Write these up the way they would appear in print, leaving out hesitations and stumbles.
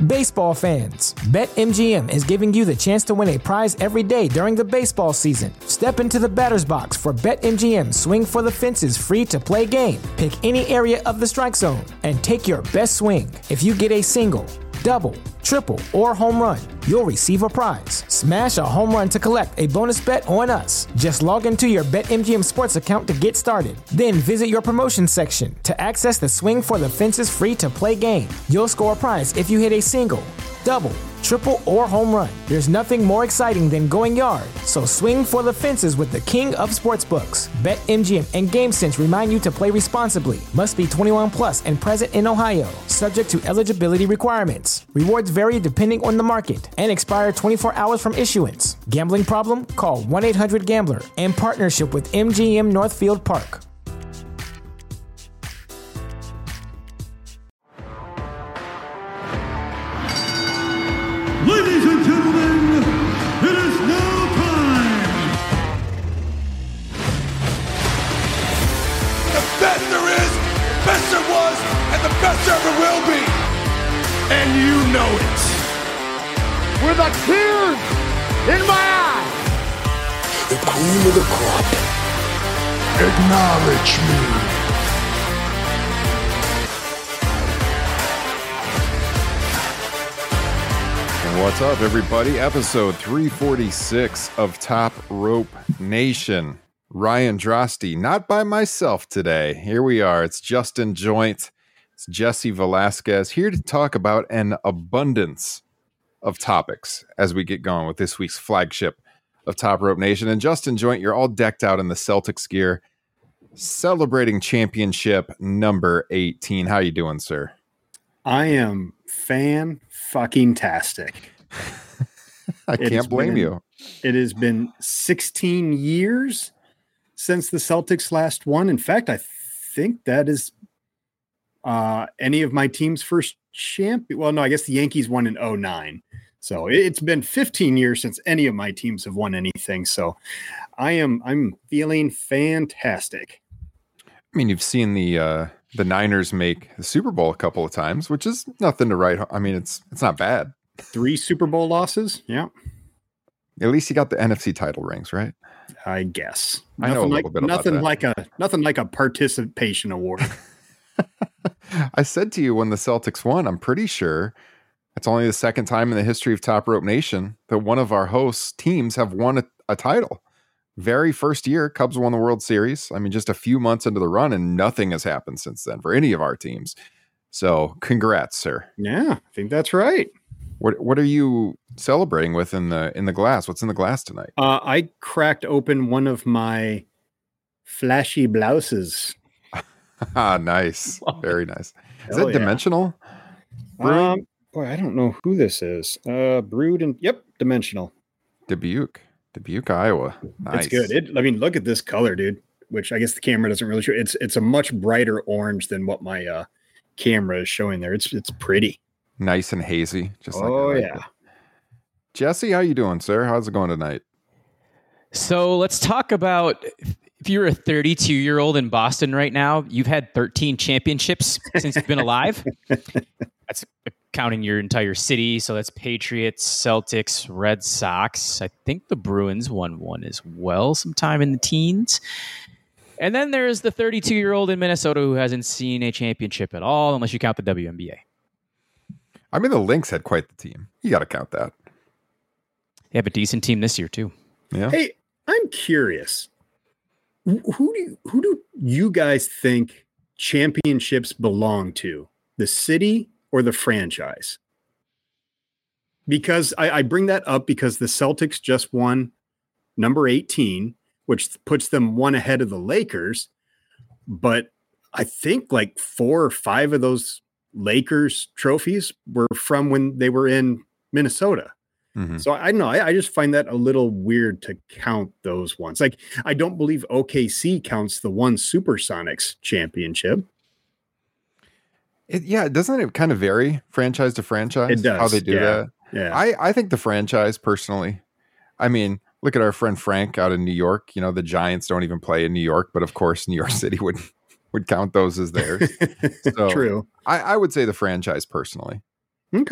Baseball fans, BetMGM is giving you the chance to win a prize every day during the baseball season. Step into the batter's box for BetMGM Swing for the Fences free-to-play game. Pick any area of the strike zone and take your best swing. If you get a single, double, triple, or home run, you'll receive a prize. Smash a home run to collect a bonus bet on us. Just log into your BetMGM Sports account to get started. Then visit your promotion section to access the Swing for the Fences free-to-play game. You'll score a prize if you hit a single, double, triple, or home run. There's nothing more exciting than going yard, so swing for the fences with the king of sportsbooks. BetMGM and GameSense remind you to play responsibly. Must be 21 plus and present in Ohio, subject to eligibility requirements. Rewards vary depending on the market and expire 24 hours from issuance. Gambling problem? Call 1-800-GAMBLER in partnership with MGM Northfield Park. Ladies and gentlemen, it is now time. The best there is, the best there was, and the best there ever will be. And you know it. With a tear in my eye. The cream of the crop. Acknowledge me. What's up, everybody? Episode 346 of Top Rope Nation. Ryan Drosty, not by myself today. Here we are. It's Justin Joint. It's Jesse Velasquez here to talk about an abundance of topics as we get going with this week's flagship of Top Rope Nation. And Justin Joint, you're all decked out in the Celtics gear, celebrating championship number 18. How you doing, sir? I am fan-fucking-tastic. I can't blame you. It has been 16 years since the Celtics last won. In fact, I think that is any of my team's first champion. Well, no, I guess the Yankees won in 2009. So it's been 15 years since any of my teams have won anything. So I'm feeling fantastic. I mean, you've seen the Niners make the Super Bowl a couple of times, which is nothing to write. I mean, it's not bad. 3 Super Bowl losses. Yeah. At least you got the NFC title rings, right? I guess. I know a little bit about that. Nothing like a participation award. I said to you when the Celtics won, I'm pretty sure it's only the second time in the history of Top Rope Nation that one of our hosts' teams have won a title. Very first year, Cubs won the World Series. I mean, just a few months into the run, and nothing has happened since then for any of our teams. So, congrats, sir. Yeah, I think that's right. What are you celebrating with in the glass? What's in the glass tonight? I cracked open one of my flashy blouses. Nice, very nice. Is Hell that yeah. Dimensional? Boy, I don't know who this is. Brewed and Dimensional. Dubuque, Iowa. Nice. It's good. Look at this color, dude. Which I guess the camera doesn't really show. It's a much brighter orange than what my camera is showing there. It's pretty. Nice and hazy. Just like oh I like yeah. it. Jesse, how you doing, sir? How's it going tonight? So let's talk about if you're a 32-year-old in Boston right now, you've had 13 championships since you've been alive. That's counting your entire city. So that's Patriots, Celtics, Red Sox. I think the Bruins won one as well sometime in the teens. And then there's the 32-year-old in Minnesota who hasn't seen a championship at all, unless you count the WNBA. I mean, the Lynx had quite the team. You got to count that. They have a decent team this year, too. Yeah. Hey, I'm curious. Who do you guys think championships belong to? The city or the franchise? Because I bring that up because the Celtics just won number 18, which puts them one ahead of the Lakers. But I think like 4 or 5 of those Lakers trophies were from when they were in Minnesota. Mm-hmm. So I don't know. I just find that a little weird to count those ones. Like, I don't believe OKC counts the one Supersonics championship. Doesn't it kind of vary franchise to franchise? It does. How they do that. Yeah. I think the franchise personally, I mean, look at our friend Frank out in New York. You know, the Giants don't even play in New York, but of course New York City would count those as theirs. So True. I would say the franchise personally. Okay.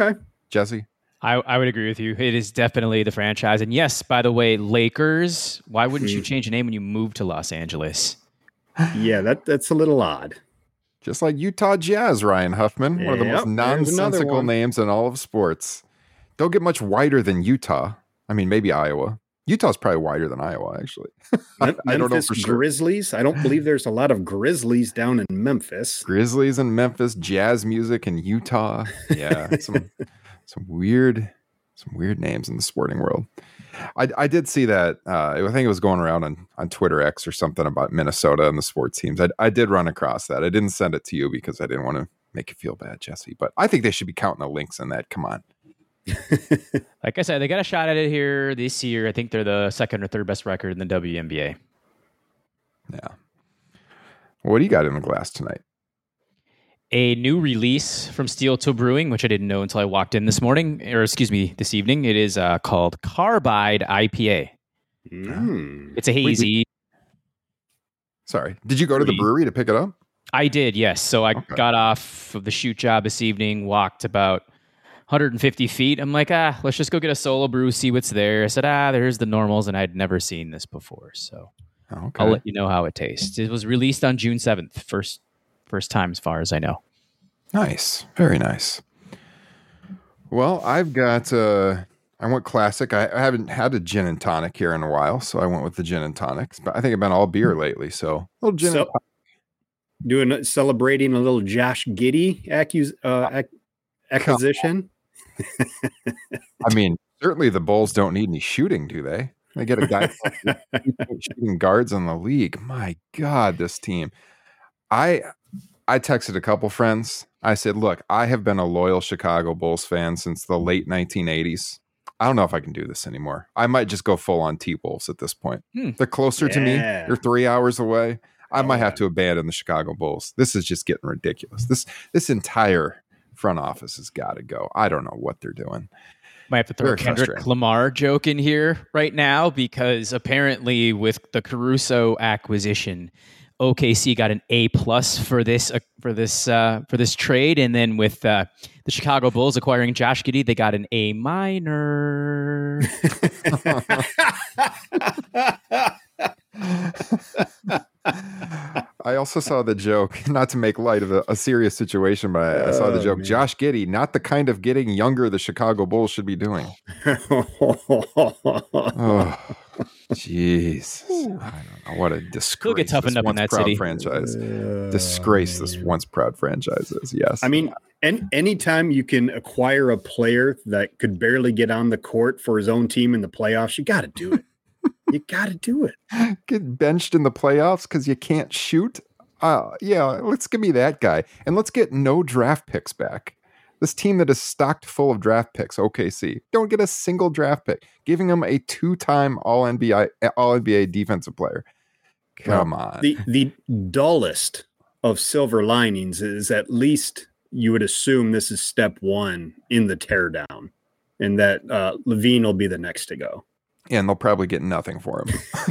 Jesse? I would agree with you. It is definitely the franchise. And yes, by the way, Lakers, why wouldn't you change the name when you moved to Los Angeles? Yeah, that's a little odd. Just like Utah Jazz, Ryan Huffman, one of the most nonsensical names in all of sports. Don't get much wider than Utah. I mean, maybe Iowa. Utah's probably wider than Iowa, actually. I don't know for sure. Grizzlies. I don't believe there's a lot of Grizzlies down in Memphis. Grizzlies in Memphis, jazz music in Utah. Yeah, some weird names in the sporting world. I did see that. I think it was going around on Twitter X or something about Minnesota and the sports teams. I did run across that. I didn't send it to you because I didn't want to make you feel bad, Jesse. But I think they should be counting the links in that. Come on. Like I said, they got a shot at it here this year. I think they're the second or third best record in the WNBA. Yeah. What do you got in the glass tonight? A new release from Steel Toe Brewing, which I didn't know until I walked in this evening. It is called Carbide IPA. It's a hazy. Sorry. Did you go to the brewery to pick it up? I did, yes. So I got off of the shoot job this evening, walked about 150 feet. I'm like, let's just go get a solo brew, see what's there. I said, there's the normals, and I'd never seen this before. So I'll let you know how it tastes. It was released on June 7th, first time as far as I know. Nice. Very nice. Well, I've got, I went classic. I haven't had a gin and tonic here in a while, so I went with the gin and tonics. But I think I've been all beer lately, so a little gin and tonic. Celebrating a little Josh Giddey acquisition. I mean, certainly the Bulls don't need any shooting, do they? They get a guy shooting guards in the league. My God, this team. I texted a couple friends. I said, look, I have been a loyal Chicago Bulls fan since the late 1980s. I don't know if I can do this anymore. I might just go full on T-Wolves at this point. They're closer to me. They're 3 hours away. I might have to abandon the Chicago Bulls. This is just getting ridiculous. This entire front office has got to go. I don't know what they're doing. Might have to throw a Kendrick Lamar joke in here right now, because apparently with the Caruso acquisition, OKC got an A+ for this trade, and then with the Chicago Bulls acquiring Josh Giddey, they got an A-. I also saw the joke, not to make light of a serious situation, but I saw the joke. Man. Josh Giddey, not the kind of getting younger the Chicago Bulls should be doing. Oh, jeez. I don't know. What a disgrace. He'll get toughened up in that city. Franchise. Disgrace this once proud franchise is. Yes. I mean, anytime you can acquire a player that could barely get on the court for his own team in the playoffs, you got to do it. You got to do it. Get benched in the playoffs because you can't shoot? Yeah, let's give me that guy. And let's get no draft picks back. This team that is stocked full of draft picks, OKC, don't get a single draft pick, giving them a 2-time All-NBA defensive player. Come on. The dullest of silver linings is at least you would assume this is step one in the teardown, and that Levine will be the next to go. And they'll probably get nothing for him.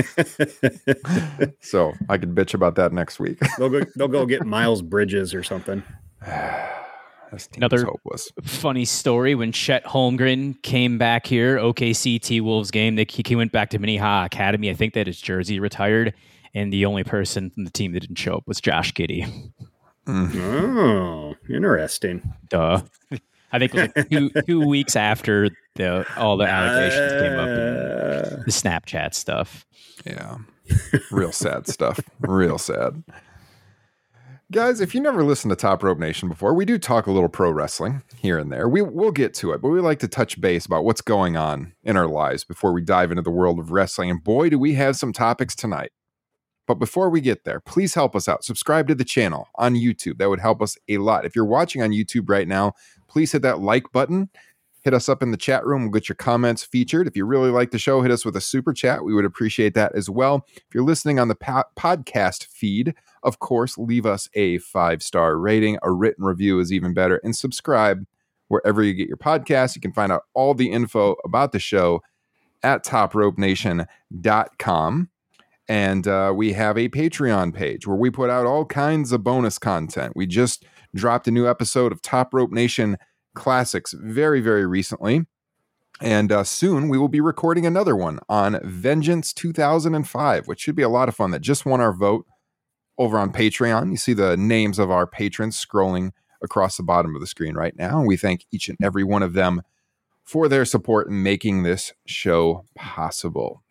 So I could bitch about that next week. They'll go get Miles Bridges or something. Another funny story, when Chet Holmgren came back here, OKC T-Wolves game, he went back to Minnehaha Academy. I think that his jersey retired, and the only person from the team that didn't show up was Josh Giddey. Oh, interesting. Duh. I think it was like 2 weeks after all the allegations came up in the Snapchat stuff. Yeah. Real sad stuff. Real sad. Guys, if you never listened to Top Rope Nation before, we do talk a little pro wrestling here and there. We'll get to it, but we like to touch base about what's going on in our lives before we dive into the world of wrestling. And boy, do we have some topics tonight. But before we get there, please help us out. Subscribe to the channel on YouTube. That would help us a lot. If you're watching on YouTube right now, please hit that like button. Hit us up in the chat room. We'll get your comments featured. If you really like the show, hit us with a super chat. We would appreciate that as well. If you're listening on the podcast feed, of course, leave us a 5-star rating. A written review is even better. And subscribe wherever you get your podcasts. You can find out all the info about the show at topropenation.com. And we have a Patreon page where we put out all kinds of bonus content. We just dropped a new episode of Top Rope Nation classics very, very recently. And soon we will be recording another one on Vengeance 2005, which should be a lot of fun. That just won our vote over on Patreon. You see the names of our patrons scrolling across the bottom of the screen right now. And we thank each and every one of them for their support in making this show possible.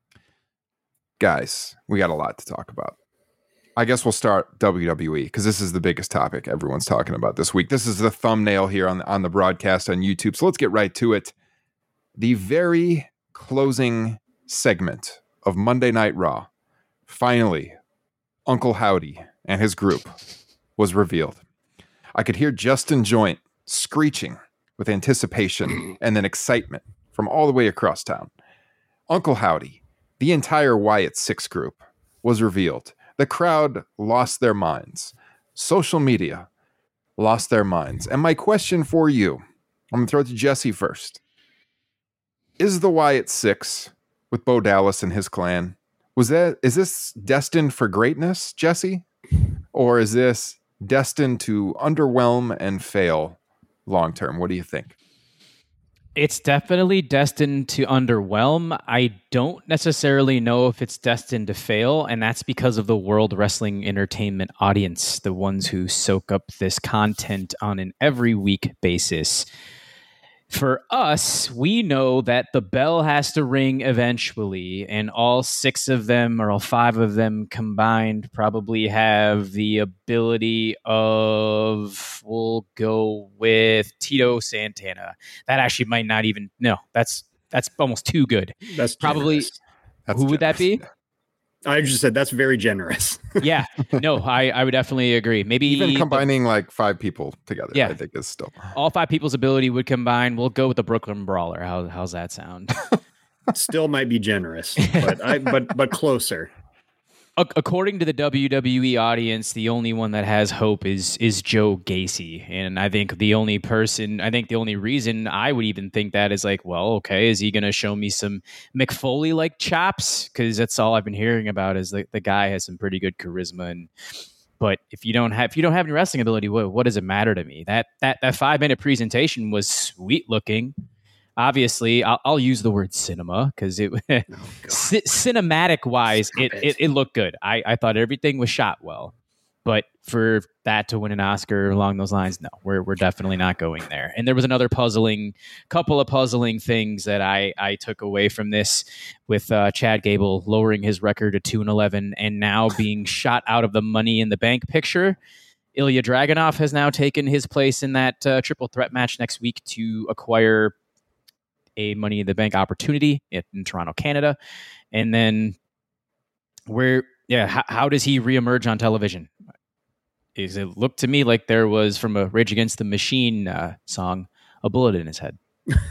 Guys, we got a lot to talk about. I guess we'll start WWE because this is the biggest topic everyone's talking about this week. This is the thumbnail here on the broadcast on YouTube. So let's get right to it. The very closing segment of Monday Night Raw, finally, Uncle Howdy and his group was revealed. I could hear Justin Joint screeching with anticipation and then excitement from all the way across town. Uncle Howdy, the entire Wyatt Six group, was revealed. The crowd lost their minds. Social media lost their minds. And my question for you, I'm going to throw it to Jesse first. Is the Wyatt Six with Bo Dallas and his clan, is this destined for greatness, Jesse? Or is this destined to underwhelm and fail long term? What do you think? It's definitely destined to underwhelm. I don't necessarily know if it's destined to fail, and that's because of the World Wrestling Entertainment audience, the ones who soak up this content on an every week basis. For us, we know that the bell has to ring eventually, and all six of them or all five of them combined probably have the ability of, we'll go with Tito Santana. That actually might not even, no, that's almost too good. That's probably, generous. Who would that be? I just said that's very generous. Yeah, no, I would definitely agree. Maybe even combining like five people together, yeah, I think is still all five people's ability would combine. We'll go with the Brooklyn Brawler. How's that sound? Still might be generous, but closer. According to the WWE audience, the only one that has hope is Joe Gacy. And I think the only reason I would even think that is like, well, okay, is he going to show me some Mick Foley-like chops? Because that's all I've been hearing about is the guy has some pretty good charisma. But if you don't have any wrestling ability, what does it matter to me? That 5-minute presentation was sweet looking. Obviously, I'll use the word cinema because cinematic wise, it looked good. I thought everything was shot well, but for that to win an Oscar along those lines, no, we're definitely not going there. And there was another couple of puzzling things that I took away from this with Chad Gable lowering his record to 2-11 and now being shot out of the Money in the Bank picture. Ilya Dragunov has now taken his place in that triple threat match next week to acquire a Money in the Bank opportunity in Toronto, Canada. And then how does he reemerge on television? It looked to me like there was, from a Rage Against the Machine song, a bullet in his head.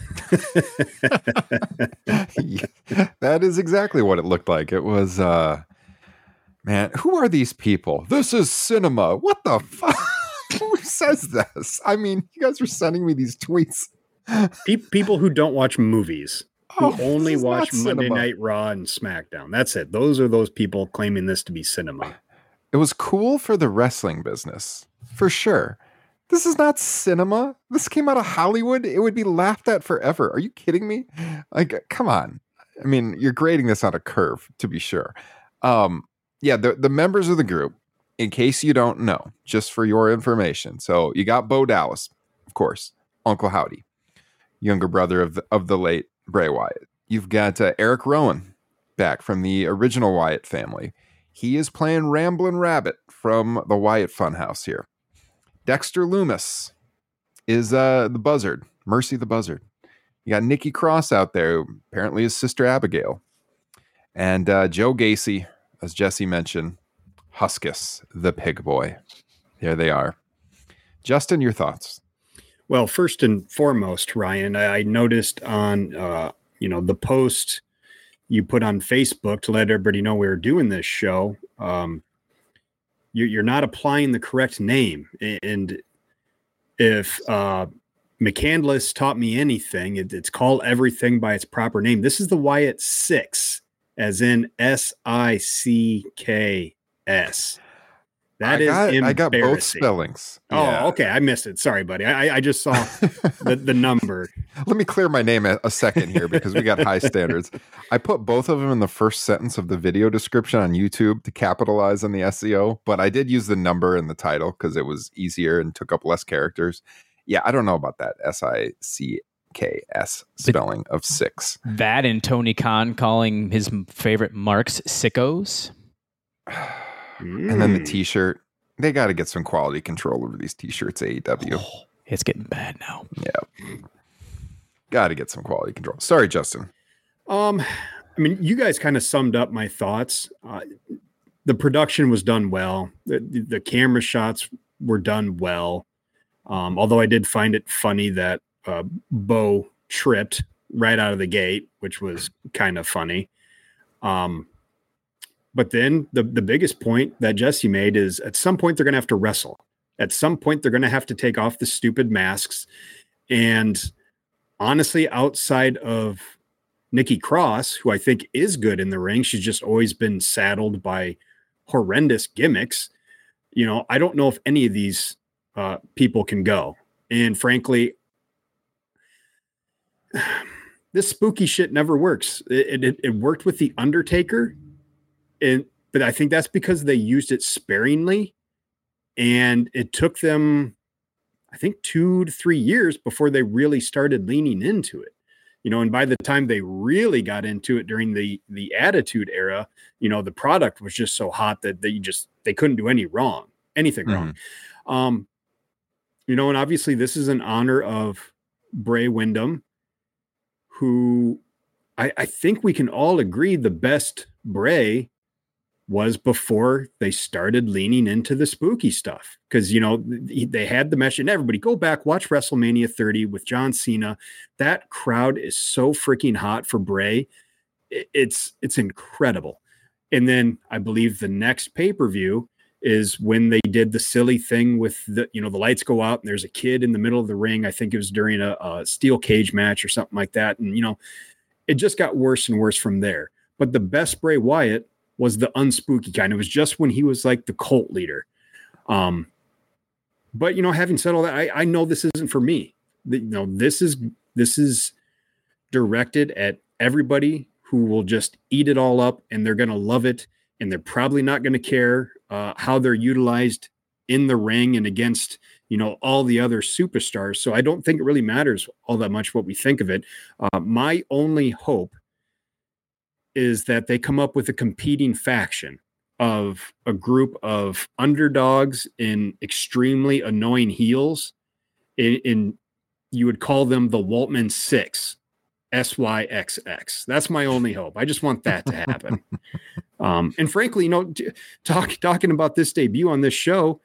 That is exactly what it looked like. It was, man, who are these people? This is cinema. What the fuck? Who says this? I mean, you guys were sending me these tweets. People who don't watch movies, who only watch Monday cinema. Night Raw and SmackDown. That's it. Those are those people claiming this to be cinema. It was cool for the wrestling business, for sure. This is not cinema. This came out of Hollywood. It would be laughed at forever. Are you kidding me? Like, come on. I mean, you're grading this on a curve, to be sure. The members of the group, in case you don't know, just for your information. So you got Bo Dallas, of course, Uncle Howdy, younger brother of the late Bray Wyatt. You've got Eric Rowan back from the original Wyatt family. He is playing Ramblin' Rabbit from the Wyatt Funhouse here. Dexter Lumis is the Buzzard, Mercy the Buzzard. You got Nikki Cross out there, who apparently is Sister Abigail. And Joe Gacy, as Jesse mentioned, Huskus, the pig boy. There they are. Justin, your thoughts? Well, first and foremost, Ryan, I noticed on the post you put on Facebook to let everybody know we were doing this show. You're not applying the correct name, and if McCandless taught me anything, it's call everything by its proper name. This is the Wyatt Six, as in SICKS. I got both spellings. Yeah. Oh, okay. I missed it. Sorry, buddy. I just saw the number. Let me clear my name a second here because we got high standards. I put both of them in the first sentence of the video description on YouTube to capitalize on the SEO, but I did use the number in the title because it was easier and took up less characters. Yeah, I don't know about that SICKS spelling of 6. That and Tony Khan calling his favorite marks sickos. And then the t-shirt. They got to get some quality control over these t-shirts, AEW. Oh, it's getting bad now. Yeah. Got to get some quality control. Sorry, Justin. I mean, you guys kind of summed up my thoughts. The production was done well. The camera shots were done well. Although I did find it funny that Bo tripped right out of the gate, which was kind of funny. But then the biggest point that Jesse made is at some point they're going to have to wrestle. At some point they're going to have to take off the stupid masks. And honestly, outside of Nikki Cross, who I think is good in the ring, she's just always been saddled by horrendous gimmicks. You know, I don't know if any of these people can go. And frankly, this spooky shit never works. It worked with The Undertaker. But I think that's because they used it sparingly, and it took them, I think, 2 to 3 years before they really started leaning into it. You know, and by the time they really got into it during the Attitude Era, you know, the product was just so hot that they couldn't do anything wrong. You know, and obviously this is in honor of Bray Windham, who I think we can all agree the best Bray was before they started leaning into the spooky stuff. Because, you know, they had the match, and everybody go back, watch WrestleMania 30 with John Cena. That crowd is so freaking hot for Bray. It's incredible. And then I believe the next pay-per-view is when they did the silly thing with the lights go out and there's a kid in the middle of the ring. I think it was during a steel cage match or something like that. And, you know, it just got worse and worse from there. But the best Bray Wyatt was the unspooky kind. It was just when he was like the cult leader. But, you know, having said all that, I know this isn't for me. You know, this is directed at everybody who will just eat it all up, and they're going to love it. And they're probably not going to care how they're utilized in the ring and against, you know, all the other superstars. So I don't think it really matters all that much what we think of it. My only hope is that they come up with a competing faction of a group of underdogs and extremely annoying heels. In you would call them the Waltman 6, SYXX. That's my only hope. I just want that to happen. And frankly, you know, talking about this debut on this show,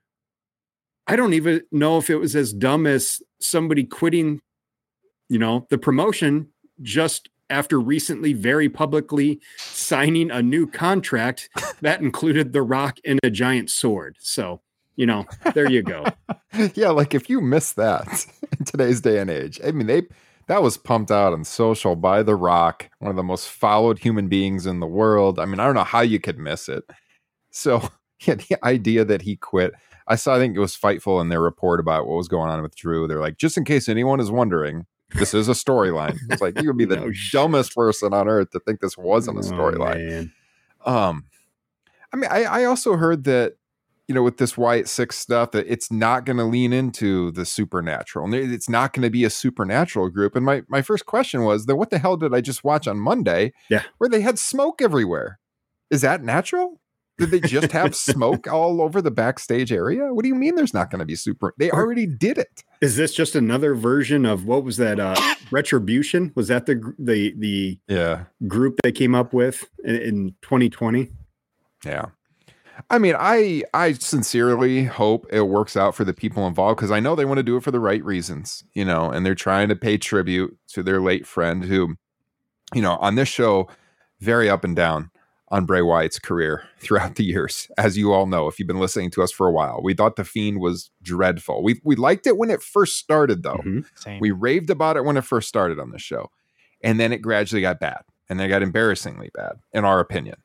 I don't even know if it was as dumb as somebody quitting, you know, the promotion just after recently very publicly signing a new contract that included The Rock and a giant sword. So, you know, there you go. Yeah, like if you miss that in today's day and age, I mean, that was pumped out on social by The Rock, one of the most followed human beings in the world. I mean, I don't know how you could miss it. So, yeah, the idea that he quit, I think it was Fightful in their report about what was going on with Drew. They're like, just in case anyone is wondering, this is a storyline. It's like, you would be the dumbest person on earth to think this wasn't a storyline. I mean, I also heard that, you know, with this Wyatt 6 stuff, that it's not going to lean into the supernatural. And it's not going to be a supernatural group. And my first question was, then what the hell did I just watch on Monday? Yeah. Where they had smoke everywhere. Is that natural? Did they just have smoke all over the backstage area? What do you mean there's not going to be They already did it. Is this just another version of what was that? Retribution? Was that the group they came up with in 2020? Yeah. I mean, I sincerely hope it works out for the people involved, because I know they want to do it for the right reasons, you know, and they're trying to pay tribute to their late friend who, you know, on this show, very up and down on Bray Wyatt's career throughout the years. As you all know, if you've been listening to us for a while, we thought The Fiend was dreadful. We liked it when it first started, though. Mm-hmm. Same. We raved about it when it first started on the show. And then it gradually got bad. And then it got embarrassingly bad, in our opinion.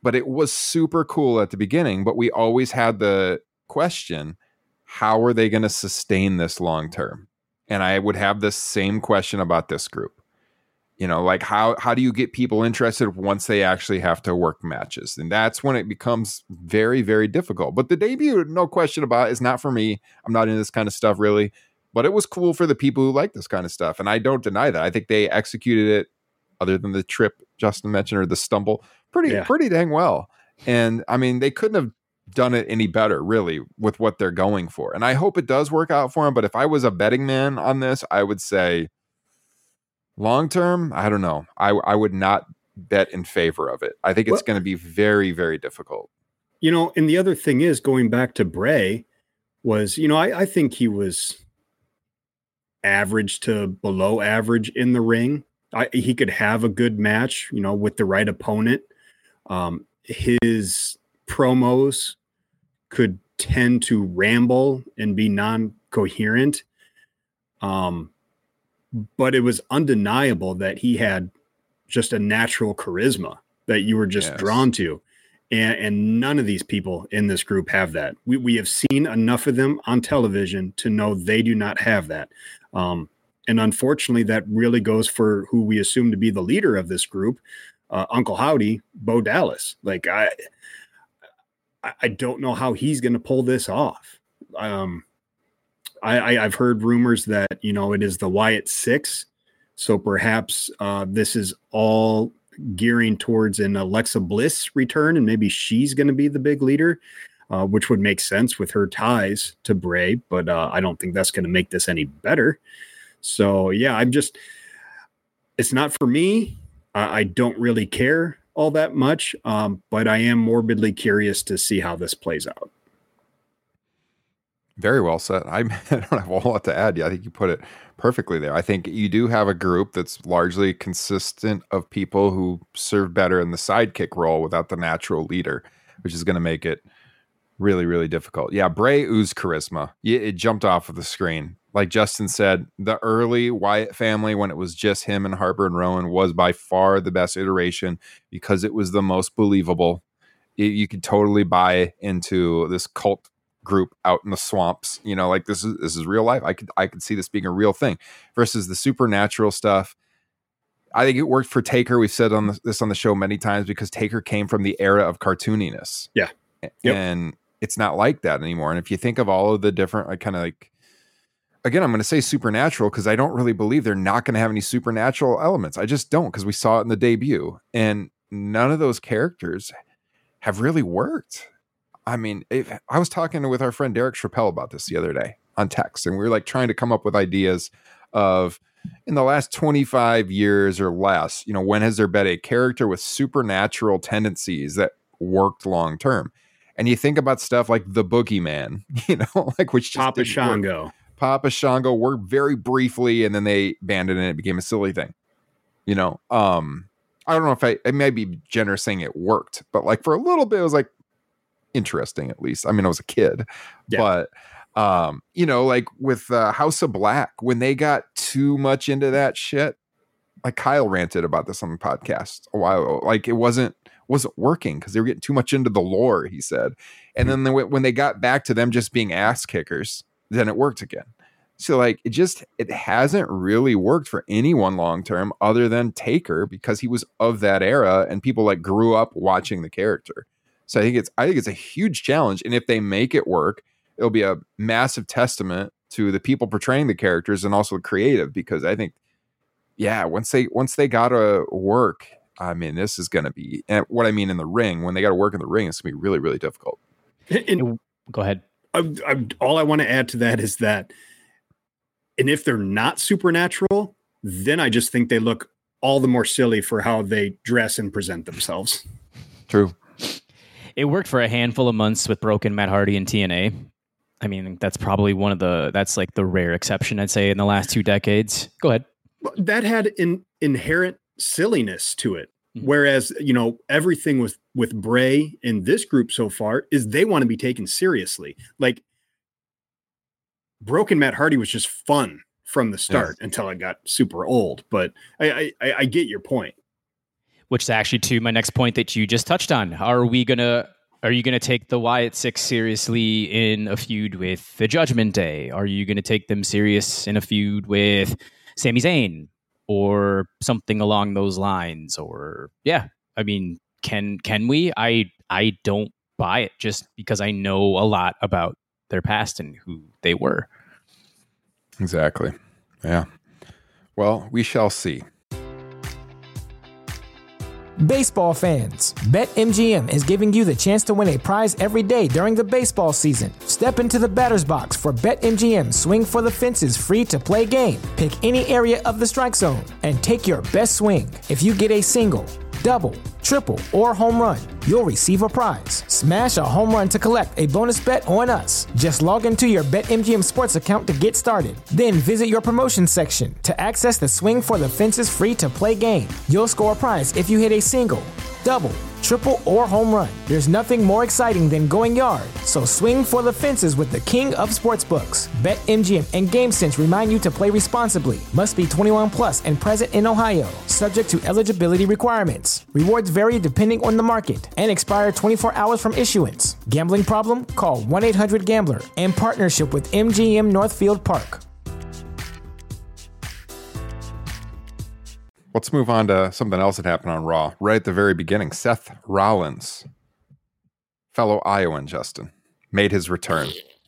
but it was super cool at the beginning. But we always had the question, how are they going to sustain this long term? And I would have this same question about this group. You know, like how do you get people interested once they actually have to work matches? And that's when it becomes very, very difficult. But the debut, no question about it, is not for me. I'm not into this kind of stuff really, but it was cool for the people who like this kind of stuff. And I don't deny that. I think they executed it, other than the trip Justin mentioned or the stumble, pretty dang well. And I mean, they couldn't have done it any better really with what they're going for. And I hope it does work out for them. But if I was a betting man on this, I would say, long term, I don't know. I would not bet in favor of it. I think it's going to be very, very difficult. You know, and the other thing is, going back to Bray, was, you know, I think he was average to below average in the ring. He could have a good match, you know, with the right opponent. His promos could tend to ramble and be non-coherent. But it was undeniable that he had just a natural charisma that you were just drawn to. And none of these people in this group have that. We have seen enough of them on television to know they do not have that. And unfortunately, that really goes for who we assume to be the leader of this group, Uncle Howdy, Bo Dallas. Like, I don't know how he's going to pull this off. I've heard rumors that, you know, it is the Wyatt Six. So perhaps this is all gearing towards an Alexa Bliss return, and maybe she's going to be the big leader, which would make sense with her ties to Bray. But I don't think that's going to make this any better. So, yeah, it's not for me. I don't really care all that much, but I am morbidly curious to see how this plays out. Very well said. I don't have a whole lot to add. Yeah, I think you put it perfectly there. I think you do have a group that's largely consistent of people who serve better in the sidekick role without the natural leader, which is going to make it really, really difficult. Yeah, Bray oozed charisma. It jumped off of the screen. Like Justin said, the early Wyatt family, when it was just him and Harper and Rowan, was by far the best iteration because it was the most believable. You could totally buy into this cult group out in the swamps, you know, like this is real life. I could see this being a real thing versus the supernatural stuff. I think it worked for Taker. We've said this on the show many times because Taker came from the era of cartooniness. Yeah. Yep. And it's not like that anymore. And if you think of all of the different, again, I'm going to say supernatural because I don't really believe they're not going to have any supernatural elements. I just don't, because we saw it in the debut and none of those characters have really worked. I mean, I was talking with our friend Derek Chappelle about this the other day on text, and we were like trying to come up with ideas of, in the last 25 years or less, you know, when has there been a character with supernatural tendencies that worked long term? And you think about stuff like the Boogeyman, you know, like which just Papa Shango. Papa Shango worked very briefly, and then they banned it, and it became a silly thing. You know, I don't know if it may be generous saying it worked, but like for a little bit, it was like interesting, at least. I mean, I was a kid, but you know, like with House of Black, when they got too much into that shit, like Kyle ranted about this on the podcast a while ago, like it wasn't working because they were getting too much into the lore, he said. And then when they got back to them just being ass kickers, then it worked again. So like it hasn't really worked for anyone long term other than Taker, because he was of that era and people like grew up watching the character. So I think it's a huge challenge, and if they make it work, it'll be a massive testament to the people portraying the characters and also the creative, because I think, yeah, once they gotta work, I mean, this is going to be, and what I mean in the ring, when they got to work in the ring, it's going to be really, really difficult. And go ahead. All I want to add to that is that, and if they're not supernatural, then I just think they look all the more silly for how they dress and present themselves. True. It worked for a handful of months with Broken, Matt Hardy, and TNA. I mean, that's probably that's like the rare exception, I'd say, in the last 2 decades. Go ahead. That had an inherent silliness to it. Whereas, you know, everything with Bray in this group so far is they want to be taken seriously. Like, Broken Matt Hardy was just fun from the start until it got super old. But I get your point. which is actually to my next point that you just touched on. Are you gonna take the Wyatt Six seriously in a feud with the Judgment Day? Are you gonna take them serious in a feud with Sami Zayn or something along those lines? Or I mean, can we? I don't buy it just because I know a lot about their past and who they were. Exactly. Yeah. Well, we shall see. Baseball fans, BetMGM is giving you the chance to win a prize every day during the baseball season. Step into the batter's box for BetMGM Swing for the Fences free-to-play game. Pick any area of the strike zone and take your best swing. If you get a single, double, triple, or home run, you'll receive a prize. Smash a home run to collect a bonus bet on us. Just log into your BetMGM Sports account to get started. Then visit your promotion section to access the Swing for the Fences free-to-play game. You'll score a prize if you hit a single, double, triple, or home run. There's nothing more exciting than going yard, so swing for the fences with the king of sportsbooks. BetMGM and GameSense remind you to play responsibly. Must be 21 plus and present in Ohio, subject to eligibility requirements. Rewards vary depending on the market and expire 24 hours from issuance. Gambling problem? Call 1-800-GAMBLER. In partnership with MGM Northfield Park. Let's move on to something else that happened on Raw right at the very beginning. Seth Rollins, fellow Iowan, Justin, made his return.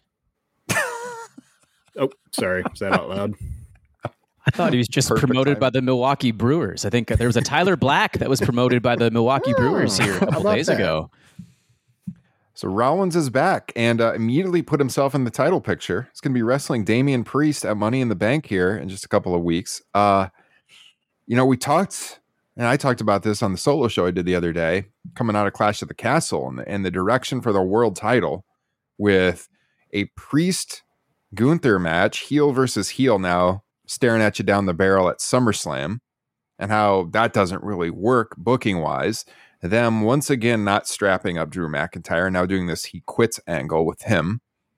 Oh, sorry. Was that out loud? I thought he was just promoted by the Milwaukee Brewers. I think there was a Tyler Black that was promoted by the Milwaukee Brewers here a couple days ago. So Rollins is back and immediately put himself in the title picture. He's going to be wrestling Damian Priest at Money in the Bank here in just a couple of weeks. We talked, and I talked about this on the solo show I did the other day, coming out of Clash at the Castle and the direction for the world title with a Priest Gunther match, heel versus heel now, staring at you down the barrel at SummerSlam, and how that doesn't really work booking wise. Them once again not strapping up Drew McIntyre, now doing this he quits angle with him.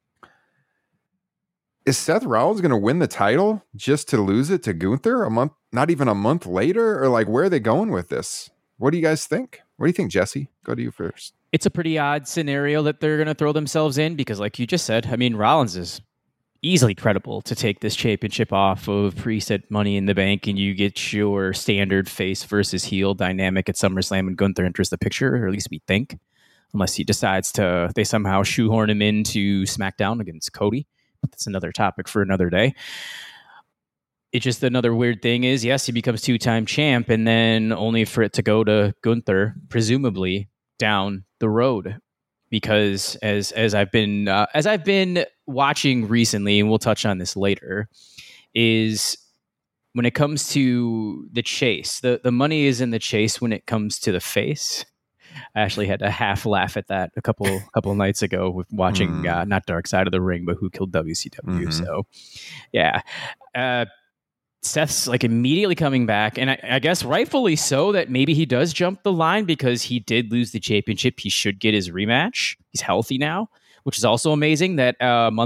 Is Seth Rollins going to win the title just to lose it to Gunther not even a month later? Or like, where are they going with this? What do you guys think? What do you think, Jesse? Go to you first. It's a pretty odd scenario that they're going to throw themselves in because like you just said, I mean, Rollins is easily credible to take this championship off of Priest at Money in the Bank and you get your standard face versus heel dynamic at SummerSlam and Gunther enters the picture, or at least we think, unless he decides they somehow shoehorn him into SmackDown against Cody. That's another topic for another day. It's just another weird thing is, yes, he becomes 2-time champ, and then only for it to go to Gunther, presumably down the road. Because as I've been watching recently, and we'll touch on this later, is when it comes to the chase, the money is in the chase when it comes to the face. I actually had a half laugh at that a couple nights ago with watching not Dark Side of the Ring, but Who Killed WCW. Mm-hmm. So, yeah, Seth's like immediately coming back, and I guess rightfully so that maybe he does jump the line because he did lose the championship. He should get his rematch. He's healthy now, which is also amazing. That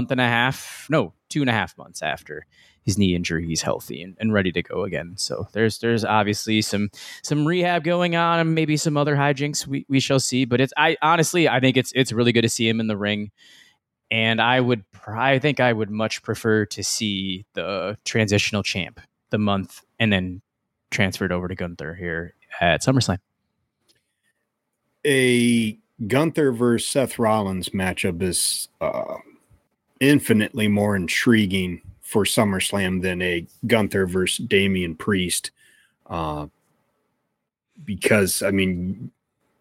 2.5 months after his knee injury, he's healthy and ready to go again. So there's obviously some rehab going on and maybe some other hijinks we shall see. But I think it's really good to see him in the ring. And I think I would much prefer to see the transitional champ the month and then transferred over to Gunther here at SummerSlam. A Gunther versus Seth Rollins matchup is infinitely more intriguing for SummerSlam than a Gunther versus Damian Priest. Because, I mean,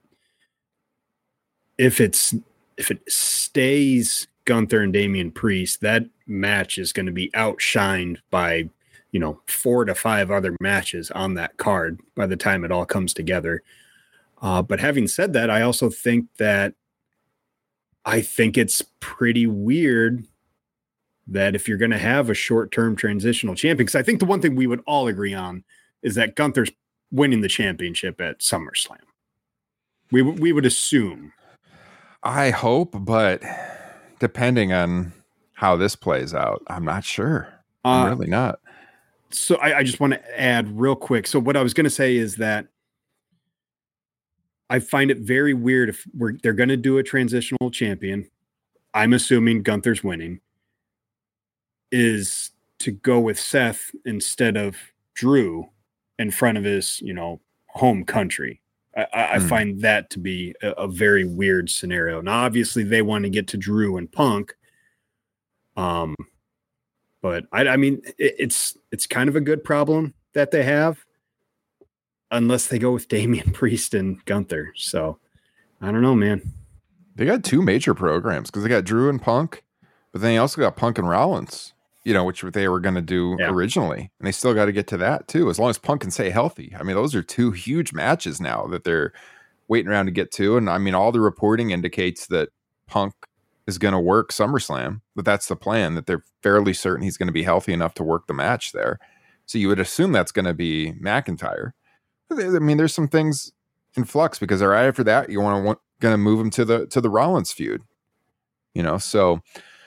if it stays Gunther and Damian Priest, that match is going to be outshined by, 4 to 5 other matches on that card by the time it all comes together. But having said that, I also think it's pretty weird that if you're going to have a short-term transitional champion, because I think the one thing we would all agree on is that Gunther's winning the championship at SummerSlam. We would assume. I hope, but depending on how this plays out, I'm not sure. I'm really not. So I just want to add real quick. So what I was going to say is that I find it very weird if they're going to do a transitional champion. I'm assuming Gunther's winning, is to go with Seth instead of Drew in front of his, home country. I find that to be a very weird scenario. Now, obviously, they want to get to Drew and Punk. But I mean, it's kind of a good problem that they have, unless they go with Damian Priest and Gunther. So I don't know, man. They got two major programs because they got Drew and Punk, but then they also got Punk and Rollins, which they were going to do originally. And they still got to get to that too, as long as Punk can stay healthy. I mean, those are two huge matches now that they're waiting around to get to. And I mean, all the reporting indicates that Punk is going to work SummerSlam, but that's the plan, that they're fairly certain he's going to be healthy enough to work the match there. So you would assume that's going to be McIntyre. I mean, there's some things in flux because right after that, you going to move him to the Rollins feud, so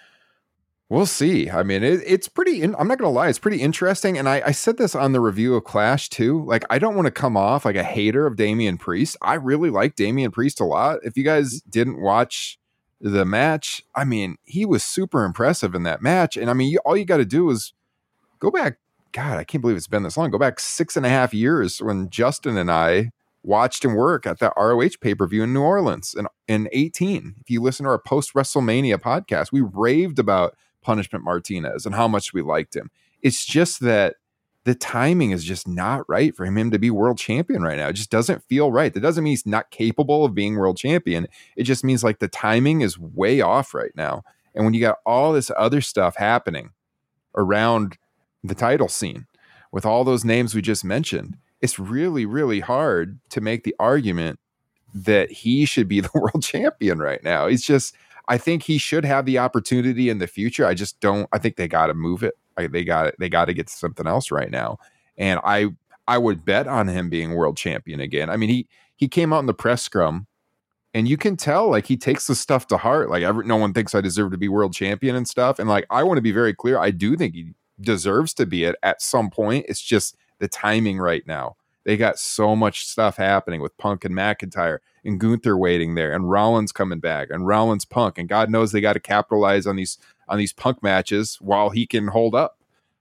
we'll see. I mean, it's pretty, I'm not going to lie, it's pretty interesting. And I said this on the review of Clash too. Like, I don't want to come off like a hater of Damian Priest. I really like Damian Priest a lot. If you guys didn't watch the match, I mean, he was super impressive in that match. And I mean, all you got to do is go back. God, I can't believe it's been this long. Go back 6.5 years when Justin and I watched him work at that ROH pay-per-view in New Orleans in 18. If you listen to our post-WrestleMania podcast, we raved about Punishment Martinez and how much we liked him. It's just that the timing is just not right for him to be world champion right now. It just doesn't feel right. That doesn't mean he's not capable of being world champion. It just means like the timing is way off right now. And when you got all this other stuff happening around the title scene with all those names we just mentioned, it's really, really hard to make the argument that he should be the world champion right now. I think he should have the opportunity in the future. I think they got to move it. They got to get something else right now. And I would bet on him being world champion again. I mean, he came out in the press scrum and you can tell like he takes the stuff to heart. Like no one thinks I deserve to be world champion and stuff. And like, I want to be very clear. I do think he deserves to be it at some point. It's just the timing right now. They got so much stuff happening with Punk and McIntyre and Gunther waiting there and Rollins coming back and Rollins Punk. And God knows they got to capitalize on these Punk matches while he can hold up.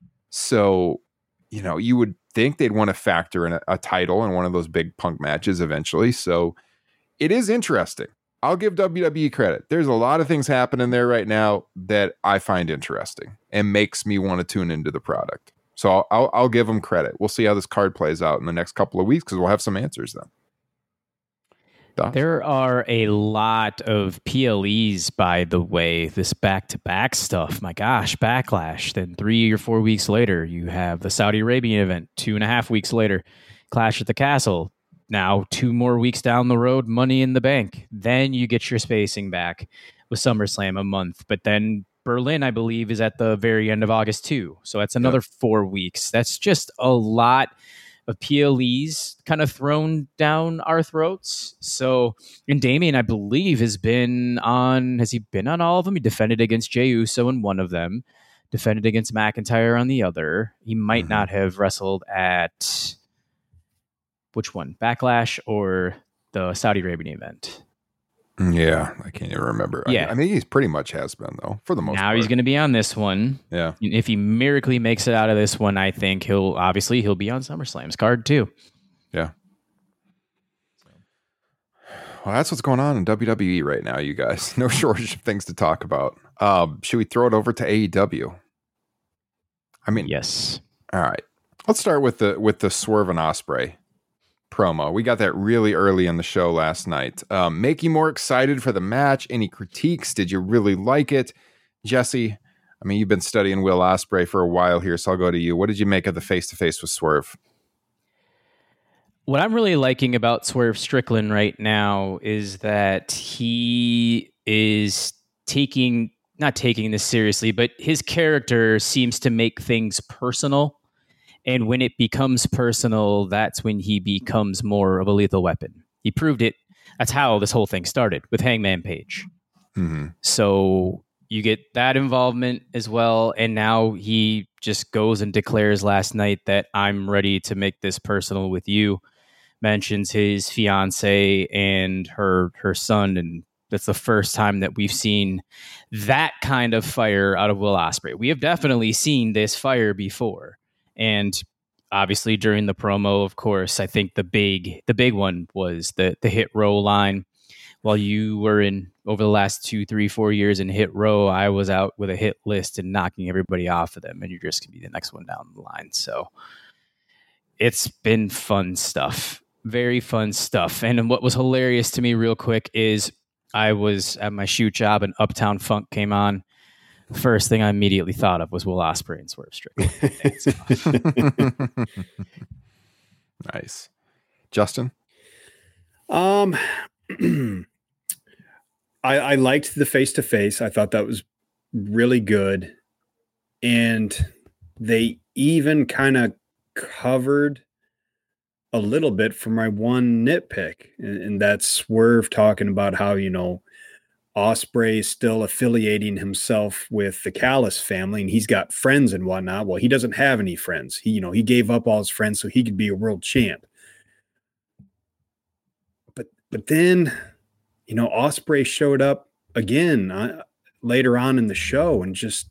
So, you would think they'd want to factor in a title in one of those big Punk matches eventually. So it is interesting. I'll give WWE credit. There's a lot of things happening there right now that I find interesting and makes me want to tune into the product. So I'll give them credit. We'll see how this card plays out in the next couple of weeks because we'll have some answers then. Thoughts? There are a lot of PLEs, by the way, this back-to-back stuff. My gosh, Backlash. Then 3 or 4 weeks later, you have the Saudi Arabian event. 2.5 weeks later, Clash at the Castle. Now, 2 more weeks down the road, Money in the Bank. Then you get your spacing back with SummerSlam a month. But then Berlin, I believe, is at the very end of August too. So that's another 4 weeks. That's just a lot of PLEs kind of thrown down our throats. So, and Damian, I believe, has he been on all of them? He defended against Jey Uso in one of them, defended against McIntyre on the other. He might not have wrestled at which one? Backlash or the Saudi Arabian event? Yeah, I can't even remember. Yeah. I mean, he's pretty much has been, though, for the most part. Now he's going to be on this one. Yeah. If he miraculously makes it out of this one, I think he'll be on SummerSlam's card, too. Yeah. Well, that's what's going on in WWE right now, you guys. No shortage of things to talk about. Should we throw it over to AEW? I mean, yes. All right. Let's start with the Swerve and Ospreay promo. We got that really early in the show last night. Make you more excited for the match? Any critiques? Did you really like it? Jesse, I mean, you've been studying Will Ospreay for a while here, so I'll go to you. What did you make of the face-to-face with Swerve? What I'm really liking about Swerve Strickland right now is that he is not taking this seriously, but his character seems to make things personal. And when it becomes personal, that's when he becomes more of a lethal weapon. He proved it. That's how this whole thing started with Hangman Page. Mm-hmm. So you get that involvement as well. And now he just goes and declares last night that I'm ready to make this personal with you. mentions his fiance and her son, and that's the first time that we've seen that kind of fire out of Will Ospreay. We have definitely seen this fire before, and obviously during the promo, of course, I think the big one was the hit row line. While you were in over the last 2, 3, 4 years in hit row, I was out with a hit list and knocking everybody off of them, and you're just gonna be the next one down the line. So it's been fun stuff. Very fun stuff. And what was hilarious to me real quick is I was at my shoot job and Uptown Funk came on. First thing I immediately thought of was Will Ospreay and Swerve Strickland. Nice. Justin? I liked the face-to-face. I thought that was really good. And they even kind of covered a little bit for my one nitpick, and that's Swerve talking about how, Ospreay is still affiliating himself with the Callis family and he's got friends and whatnot. Well, he doesn't have any friends. He gave up all his friends so he could be a world champ. But then, Ospreay showed up again later on in the show, and just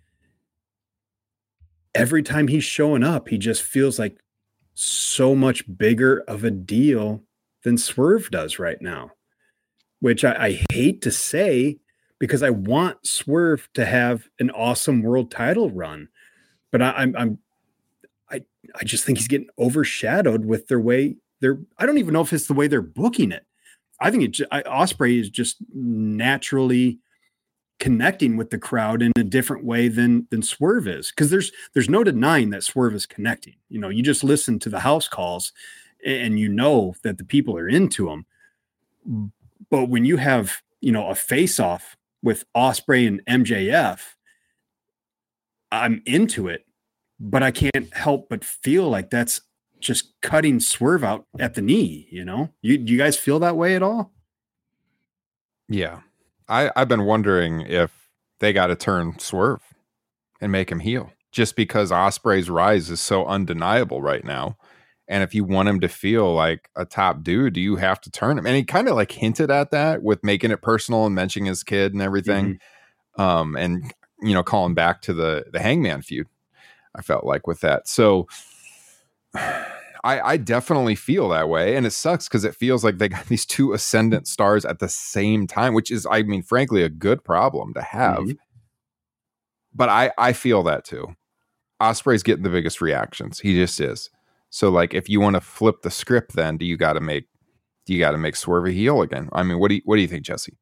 every time he's showing up, he just feels like so much bigger of a deal than Swerve does right now, which I hate to say because I want Swerve to have an awesome world title run, but I just think he's getting overshadowed with their way. I don't even know if it's the way they're booking it. I think Ospreay is just naturally connecting with the crowd in a different way than Swerve is, because there's no denying that Swerve is connecting. You just listen to the house calls and that the people are into him. But when you have a face-off with Ospreay and MJF, I'm into it, but I can't help but feel like that's just cutting Swerve out at the knee. Do you guys feel that way at all? Yeah. I've been wondering if they got to turn Swerve and make him heel, just because Ospreay's rise is so undeniable right now. And if you want him to feel like a top dude, you have to turn him. And he kind of hinted at that with making it personal and mentioning his kid and everything. Mm-hmm. And, calling back to the Hangman feud, I felt like with that. So I definitely feel that way. And it sucks because it feels like they got these two ascendant stars at the same time, which is, frankly, a good problem to have. Mm-hmm. But I feel that too. Ospreay's getting the biggest reactions. He just is. So if you want to flip the script, then do you got to make Swerve a heel again? What do you think, Jesse?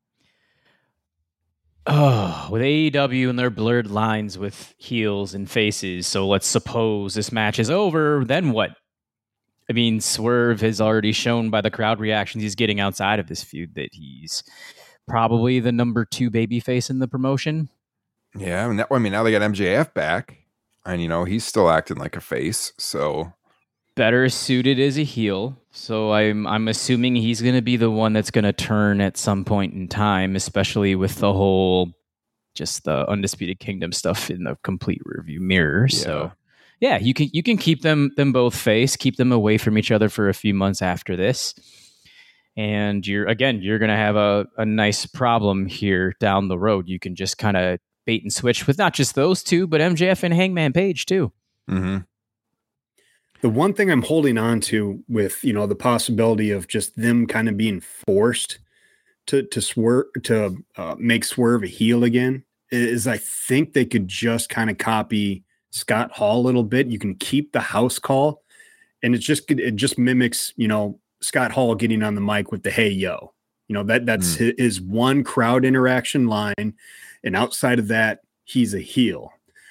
Oh, with AEW and their blurred lines with heels and faces. So let's suppose this match is over. Then what? Swerve has already shown by the crowd reactions he's getting outside of this feud that he's probably the number 2 babyface in the promotion. Yeah, now they got MJF back, and he's still acting like a face. So better suited as a heel. So I'm assuming he's going to be the one that's going to turn at some point in time, especially with the whole just the Undisputed Kingdom stuff in the complete rearview mirror. Yeah. So yeah, you can keep them both face, keep them away from each other for a few months after this. And you're going to have a nice problem here down the road. You can just kind of bait and switch with not just those two, but MJF and Hangman Page too. Mm-hmm. The one thing I'm holding on to with, the possibility of just them kind of being forced to make Swerve a heel again is I think they could just kind of copy Scott Hall a little bit. You can keep the house call, and it just mimics, Scott Hall getting on the mic with the "Hey yo," that's his one crowd interaction line, and outside of that, he's a heel.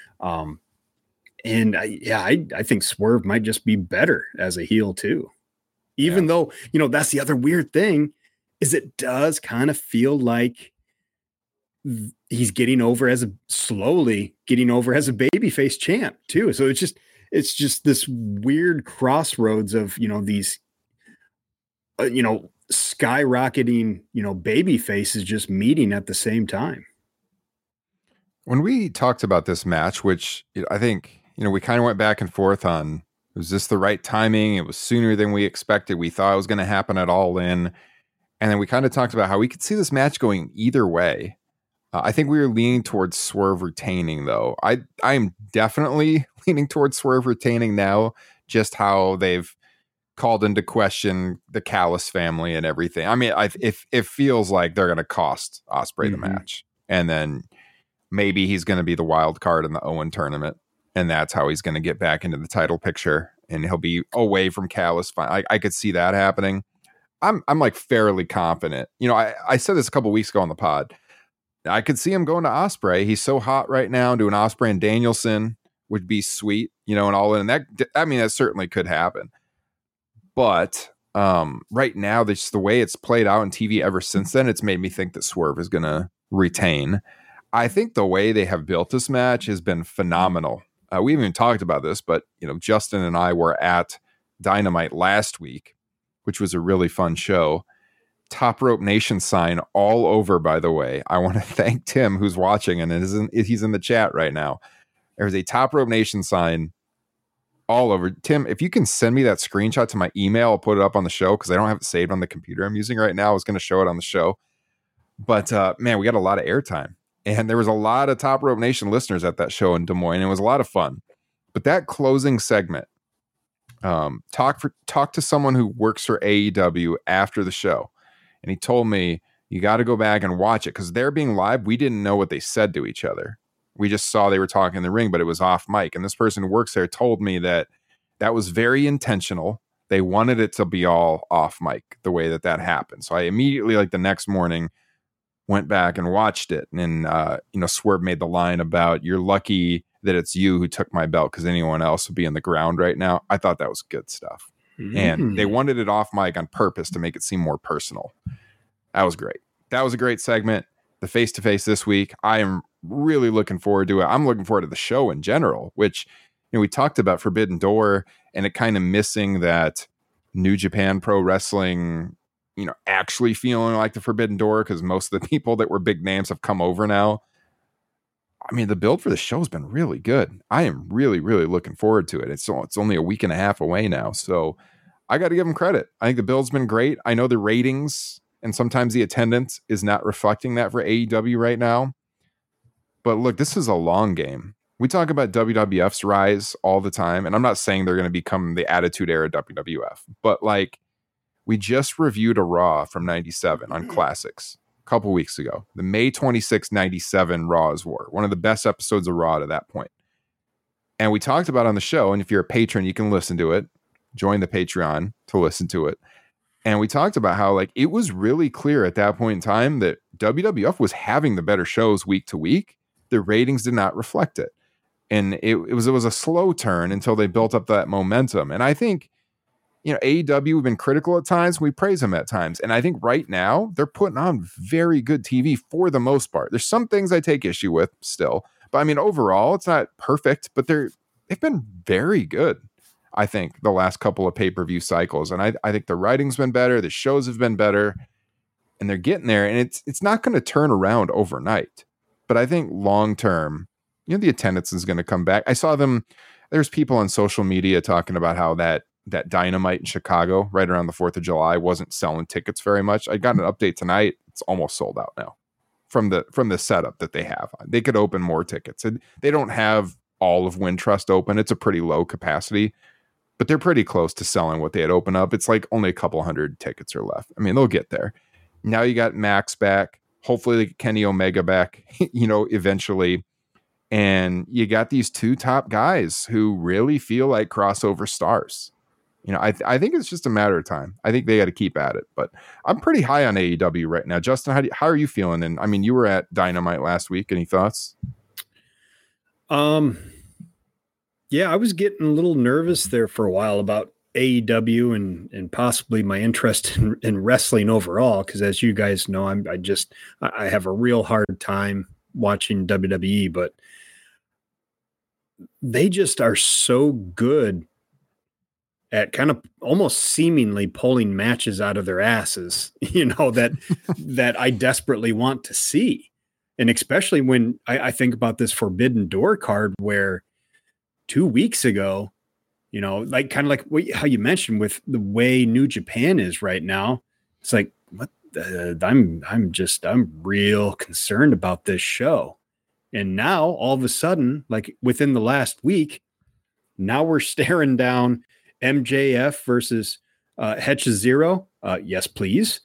And I think Swerve might just be better as a heel too, even though that's the other weird thing is it does kind of feel like he's slowly getting over as a babyface champ too. So it's just this weird crossroads of, these, skyrocketing, baby faces just meeting at the same time. When we talked about this match, which I think, we kind of went back and forth on Was this the right timing? It was sooner than we expected. We thought it was going to happen at All In. And then we kind of talked about how we could see this match going either way. I think we were leaning towards Swerve retaining, though. I'm definitely leaning towards Swerve retaining now, just how they've called into question the Callis family and everything. I mean, it feels like they're going to cost Ospreay the match. And then maybe he's going to be the wild card in the Owen tournament. And that's how he's going to get back into the title picture. And he'll be away from Callis. I could see that happening. I'm like fairly confident. You know, I said this a couple weeks ago on the pod. I could see him going to Ospreay. He's so hot right now. Doing Ospreay and Danielson would be sweet, you know, and all in. That certainly could happen. But right now, just the way it's played out on TV ever since then, it's made me think that Swerve is going to retain. I think the way they have built this match has been phenomenal. We haven't even talked about this, but you know, Justin and I were at Dynamite last week, which was a really fun show. Top Rope Nation sign all over, by the way. I want to thank Tim, who's watching, and he's in the chat right now. There's a Top Rope Nation sign all over. Tim, if you can send me that screenshot to my email, I'll put it up on the show because I don't have it saved on the computer I'm using right now. I was going to show it on the show. But man, we got a lot of airtime. And there was a lot of Top Rope Nation listeners at that show in Des Moines. And it was a lot of fun. But that closing segment, talk to someone who works for AEW after the show. And he told me, you got to go back and watch it because they're being live. We didn't know what they said to each other. We just saw they were talking in the ring, but it was off mic. And this person who works there told me that was very intentional. They wanted it to be all off mic the way that happened. So I immediately, like the next morning, went back and watched it. And, Swerve made the line about, you're lucky that it's you who took my belt because anyone else would be in the ground right now. I thought that was good stuff. And they wanted it off mic on purpose to make it seem more personal. That was great. That was a great segment. The face-to-face this week, I am really looking forward to it. I'm looking forward to the show in general, which, you know, we talked about Forbidden Door and it kind of missing that New Japan Pro Wrestling, you know, actually feeling like the Forbidden Door because most of the people that were big names have come over now. I mean, the build for the show has been really good. I am really, really looking forward to it. It's only a week and a half away now, so I got to give them credit. I think the build's been great. I know the ratings and sometimes the attendance is not reflecting that for AEW right now. But look, this is a long game. We talk about WWF's rise all the time, and I'm not saying they're going to become the Attitude Era WWF, but like we just reviewed a Raw from 97 on Classics a couple weeks ago. The May 26, 97 Raw's War, one of the best episodes of Raw to that point. And we talked about on the show, and if you're a patron, you can listen to it. Join the Patreon to listen to it. And we talked about how like it was really clear at that point in time that WWF was having the better shows week to week. The ratings did not reflect it. And it was a slow turn until they built up that momentum. And I think, you know, AEW, we've been critical at times. We praise them at times. And I think right now they're putting on very good TV for the most part. There's some things I take issue with still. But I mean, overall, it's not perfect, but they've been very good. I think the last couple of pay-per-view cycles. And I think the writing's been better. The shows have been better and they're getting there. And it's not going to turn around overnight, but I think long-term, you know, the attendance is going to come back. I saw there's people on social media talking about how that Dynamite in Chicago right around the 4th of July wasn't selling tickets very much. I got an update tonight. It's almost sold out now from the setup that they have. They could open more tickets. And they don't have all of Wintrust open. It's a pretty low capacity, but they're pretty close to selling what they had opened up. It's like only a couple hundred tickets are left. I mean, they'll get there. Now you got Max back. Hopefully they get Kenny Omega back, you know, eventually. And you got these two top guys who really feel like crossover stars. You know, I think it's just a matter of time. I think they got to keep at it. But I'm pretty high on AEW right now. Justin, how are you feeling? And I mean, you were at Dynamite last week. Any thoughts? Yeah, I was getting a little nervous there for a while about AEW and possibly my interest in wrestling overall. Because as you guys know, I have a real hard time watching WWE, but they just are so good at kind of almost seemingly pulling matches out of their asses, you know, that I desperately want to see. And especially when I think about this Forbidden Door card where 2 weeks ago, You know, like kind of like how you mentioned with the way New Japan is right now. It's like, what? I'm real concerned about this show. And now all of a sudden, like within the last week, now we're staring down MJF versus Hechizero. Yes, please.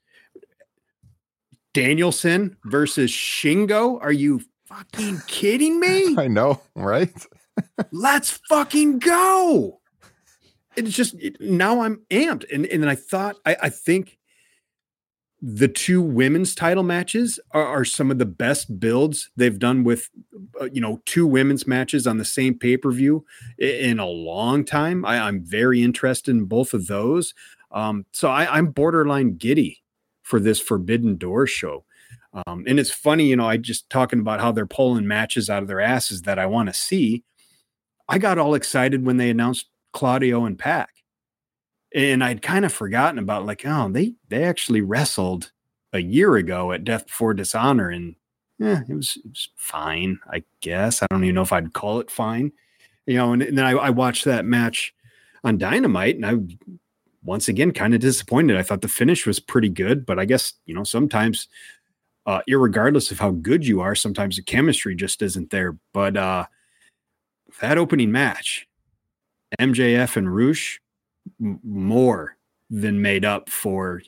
Danielson versus Shingo. Are you fucking kidding me? I know, right? Let's fucking go. It's just now I'm amped. And then I thought, I think the two women's title matches are some of the best builds they've done with, two women's matches on the same pay-per-view in a long time. I'm very interested in both of those. So I'm borderline giddy for this Forbidden Door show. And it's funny, I just talking about how they're pulling matches out of their asses that I want to see. I got all excited when they announced Claudio and Pac. And I'd kind of forgotten about they actually wrestled a year ago at Death Before Dishonor, and it was fine, I guess. I don't even know if I'd call it fine. And then I watched that match on Dynamite, and I once again kind of disappointed. I thought the finish was pretty good, but I guess, sometimes irregardless of how good you are, sometimes the chemistry just isn't there. But that opening match, MJF and Rush, more than made up for,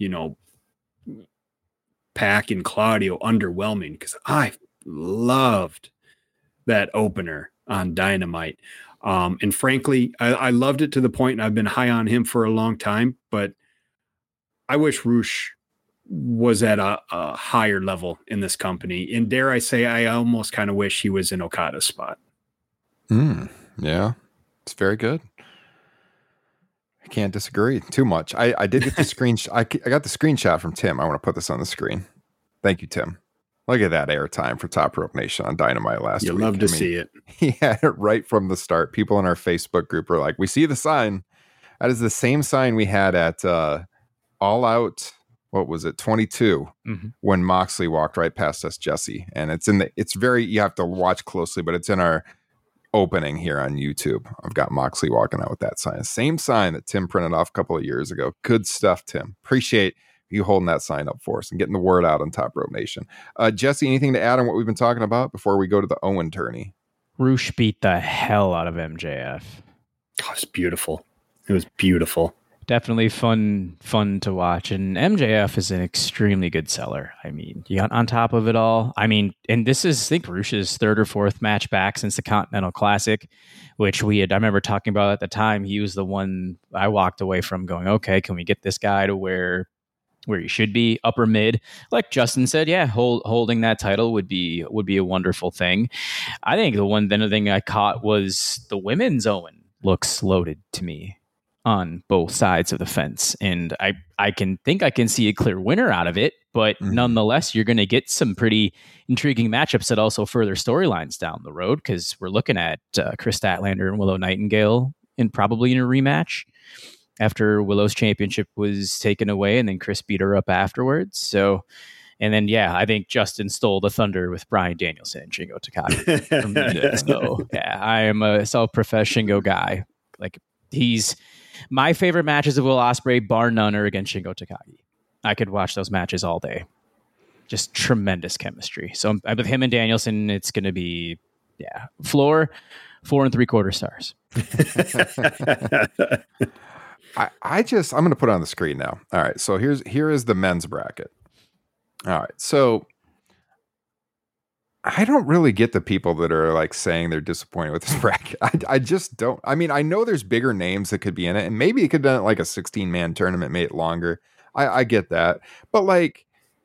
Pac and Claudio underwhelming, because I loved that opener on Dynamite. And frankly, I loved it to the point, and I've been high on him for a long time, but I wish Rush was at a higher level in this company. And dare I say, I almost kind of wish he was in Okada's spot. Yeah, it's very good. I can't disagree too much. I did get the screenshot. I got the screenshot from Tim. I want to put this on the screen. Thank you, Tim. Look at that airtime for Top Rope Nation on Dynamite last week. You love to see it. He had it right from the start. People in our Facebook group were like, "We see the sign." That is the same sign we had at All Out. What was it? 22 when Moxley walked right past us, Jesse. And you have to watch closely, but it's in our opening here on YouTube. I've got Moxley walking out with that sign. Same sign that Tim printed off a couple of years ago. Good stuff, Tim. Appreciate you holding that sign up for us and getting the word out on Top Rope Nation. Jesse, anything to add on what we've been talking about before we go to the Owen tourney? Rush beat the hell out of MJF. Oh, it's beautiful. It was beautiful. Definitely fun to watch. And MJF is an extremely good seller. I mean, on top of it all, and this is, I think, Rush's third or fourth match back since the Continental Classic, which I remember talking about at the time. He was the one I walked away from going, okay, can we get this guy to where he should be, upper mid? Like Justin said, yeah, holding that title would be a wonderful thing. I think the thing I caught was the women's Owen looks loaded to me on both sides of the fence, and I can see a clear winner out of it, but nonetheless, you're going to get some pretty intriguing matchups that also further storylines down the road, because we're looking at Chris Statlander and Willow Nightingale probably in a rematch after Willow's championship was taken away, and then Chris beat her up afterwards. So, and then I think Justin stole the thunder with Bryan Danielson and Shingo Takagi. So I am a self-professed Shingo guy. Like, he's my favorite matches of Will Ospreay, bar none, are against Shingo Takagi. I could watch those matches all day. Just tremendous chemistry. So with him and Danielson, it's going to be, floor 4 3/4 stars. I'm going to put it on the screen now. All right. So here is the men's bracket. All right. So I don't really get the people that are like saying they're disappointed with this bracket. I just don't. I mean, I know there's bigger names that could be in it, and maybe it could have done like a 16-man tournament, made it longer. I get that. But like,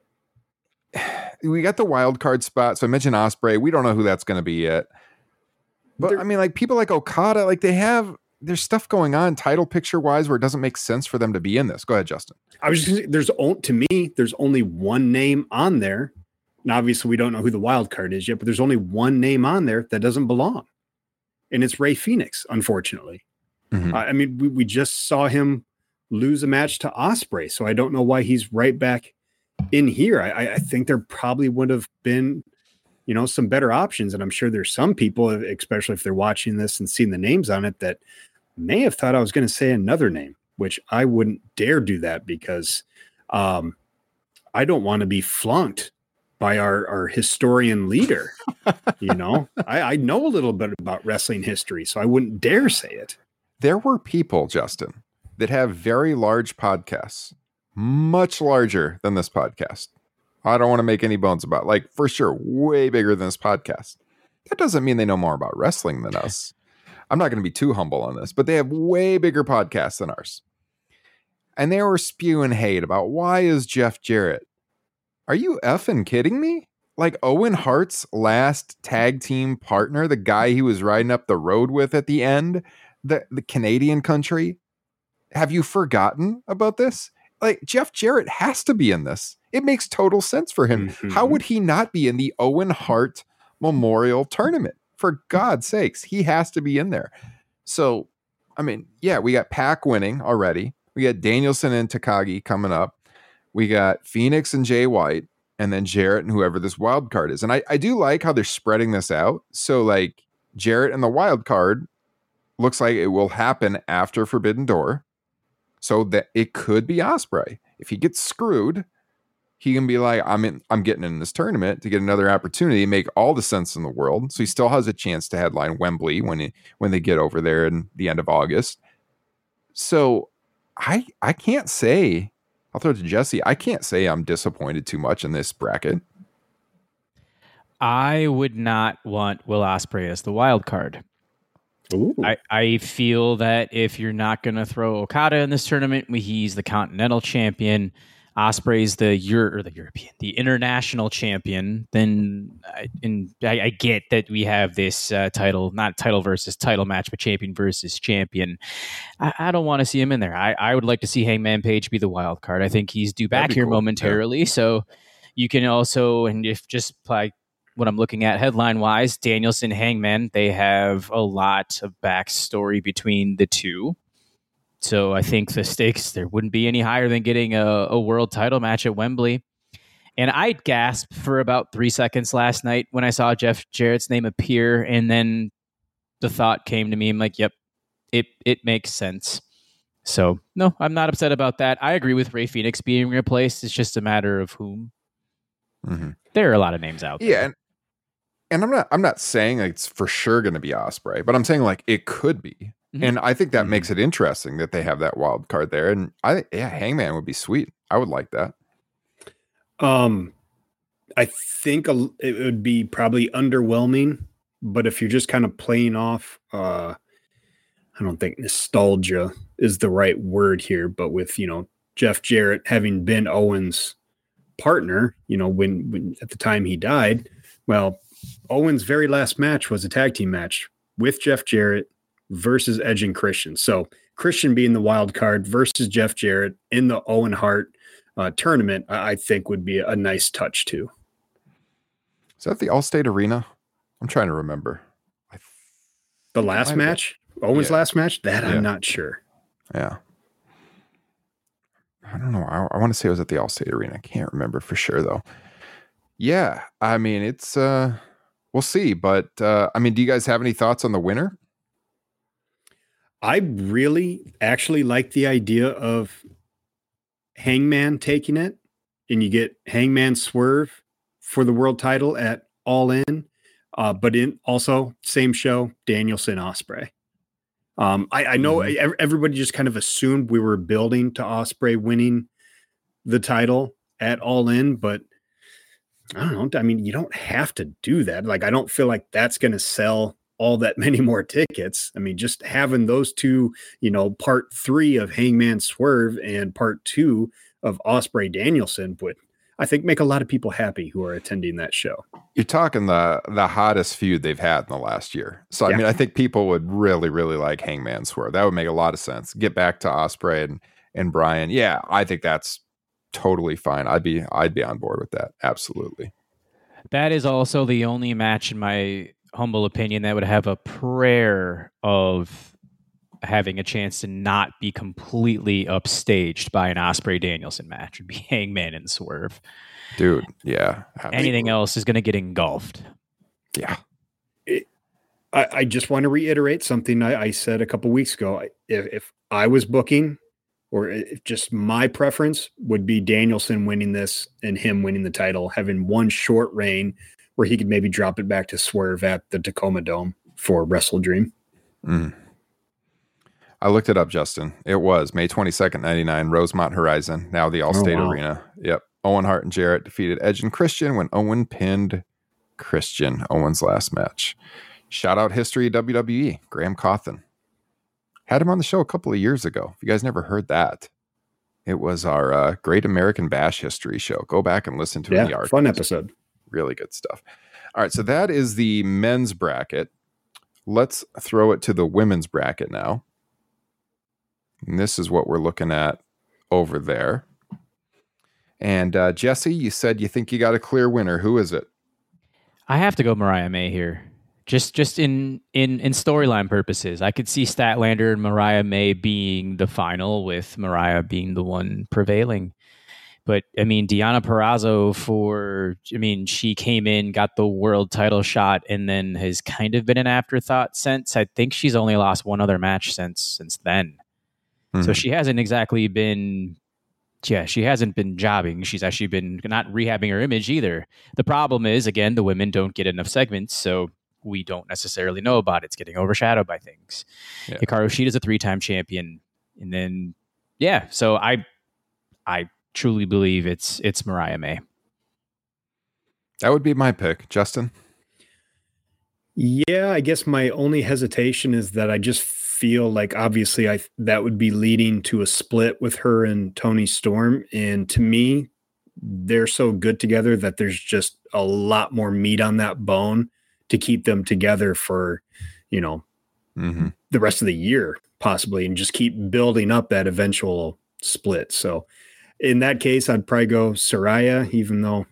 we got the wild card spot. So I mentioned Ospreay. We don't know who that's going to be yet. But I mean, like, people like Okada, like, there's stuff going on title picture wise where it doesn't make sense for them to be in this. Go ahead, Justin. I was just going to say, there's only one name on there. And obviously we don't know who the wild card is yet, but there's only one name on there that doesn't belong. And it's Rey Fenix, unfortunately. I mean, we just saw him lose a match to Ospreay, so I don't know why he's right back in here. I think there probably would have been, some better options. And I'm sure there's some people, especially if they're watching this and seeing the names on it, that may have thought I was going to say another name, which I wouldn't dare do that because I don't want to be flunked by our historian leader. I know a little bit about wrestling history, so I wouldn't dare say it. There were people, Justin, that have very large podcasts, much larger than this podcast. I don't want to make any bones about it. Like, for sure, way bigger than this podcast. That doesn't mean they know more about wrestling than us. I'm not going to be too humble on this, but they have way bigger podcasts than ours. And they were spewing hate about why is Jeff Jarrett? Are you effing kidding me? Like Owen Hart's last tag team partner, the guy he was riding up the road with at the end, the Canadian country. Have you forgotten about this? Like, Jeff Jarrett has to be in this. It makes total sense for him. Mm-hmm. How would he not be in the Owen Hart Memorial Tournament? For God's sakes, he has to be in there. So, I mean, yeah, we got Pac winning already. We got Danielson and Takagi coming up. We got Phoenix and Jay White, and then Jarrett and whoever this wild card is. And I do like how they're spreading this out. So, like, Jarrett and the wild card looks like it will happen after Forbidden Door. So that it could be Ospreay. If he gets screwed, he can be like, I'm getting in this tournament to get another opportunity, make all the sense in the world. So he still has a chance to headline Wembley when they get over there in the end of August. So I can't say, I'll throw it to Jesse. I can't say I'm disappointed too much in this bracket. I would not want Will Ospreay as the wild card. I feel that if you're not going to throw Okada in this tournament, he's the Continental Champion, Ospreay's the international champion, then I get that we have this not title versus title match, but champion versus champion. I don't want to see him in there. I would like to see Hangman Page be the wild card. I think he's due back here momentarily. Yeah. So you can also, and if just like what I'm looking at headline wise, Danielson, Hangman, they have a lot of backstory between the two. So I think the stakes there wouldn't be any higher than getting a world title match at Wembley. And I gasped for about 3 seconds last night when I saw Jeff Jarrett's name appear. And then the thought came to me. I'm like, yep, it makes sense. So no, I'm not upset about that. I agree with Rey Fenix being replaced. It's just a matter of whom. Mm-hmm. There are a lot of names out there. Yeah. And I'm not saying it's for sure going to be Ospreay, but I'm saying like it could be. Mm-hmm. And I think that makes it interesting that they have that wild card there. And Hangman would be sweet. I would like that. I think it would be probably underwhelming, but if you're just kind of playing off, I don't think nostalgia is the right word here, but with, Jeff Jarrett having been Owen's partner, when at the time he died, well, Owen's very last match was a tag team match with Jeff Jarrett versus Edge and Christian. So Christian being the wild card versus Jeff Jarrett in the Owen Hart tournament, I think would be a nice touch too. Is that the Allstate Arena? I'm trying to remember. The last match? Owen's last match? That I'm not sure. Yeah. I don't know. I want to say it was at the Allstate Arena. I can't remember for sure though. Yeah. I mean, it's, we'll see, but do you guys have any thoughts on the winner? I really actually like the idea of Hangman taking it, and you get Hangman Swerve for the world title at All In, but in also same show, Danielson Ospreay. I know everybody just kind of assumed we were building to Ospreay winning the title at All In, but I don't know. I mean, you don't have to do that. Like, I don't feel like that's going to sell all that many more tickets. I mean, just having those two, part 3 of Hangman Swerve and part 2 of Ospreay Danielson would, I think, make a lot of people happy who are attending that show. You're talking the hottest feud they've had in the last year. So, I mean, I think people would really, really like Hangman Swerve. That would make a lot of sense. Get back to Ospreay and Bryan. Yeah, I think that's totally fine. I'd be on board with that. Absolutely. That is also the only match, in my humble opinion, that would have a prayer of having a chance to not be completely upstaged by an Ospreay Danielson match. Would be Hangman and Swerve. Dude, yeah. Anything else is going to get engulfed. Yeah. I just want to reiterate something I said a couple weeks ago. If I was booking, or if just my preference would be Danielson winning this and him winning the title, having one short reign where he could maybe drop it back to Swerve at the Tacoma Dome for Wrestle Dream. I looked it up, Justin. It was May 22nd, 99, Rosemont Horizon, now the Allstate Arena. Yep. Owen Hart and Jarrett defeated Edge and Christian when Owen pinned Christian, Owen's last match. Shout out history WWE, Graham Cawthon. Had him on the show a couple of years ago. If you guys never heard that, it was our Great American Bash history show. Go back and listen to it in the archives. Fun episode. Really good stuff. All right, so that is the men's bracket. Let's throw it to the women's bracket now. And this is what we're looking at over there. And Jesse, you said you think you got a clear winner. Who is it? I have to go Mariah May here. Just in storyline purposes. I could see Statlander and Mariah May being the final, with Mariah being the one prevailing. But I mean, Deonna Purrazzo she came in, got the world title shot, and then has kind of been an afterthought since. I think she's only lost one other match since then. So she hasn't exactly been, she hasn't been jobbing. She's actually been not rehabbing her image either. The problem is, again, the women don't get enough segments, so we don't necessarily know about it. It's getting overshadowed by things. Yeah. Hikaru Shida's a 3-time champion. And then, so I truly believe it's Mariah May. That would be my pick. Justin? Yeah, I guess my only hesitation is that I just feel like obviously that would be leading to a split with her and Toni Storm. And to me, they're so good together that there's just a lot more meat on that bone to keep them together for, the rest of the year, possibly, and just keep building up that eventual split. So in that case, I'd probably go Saraya, even though,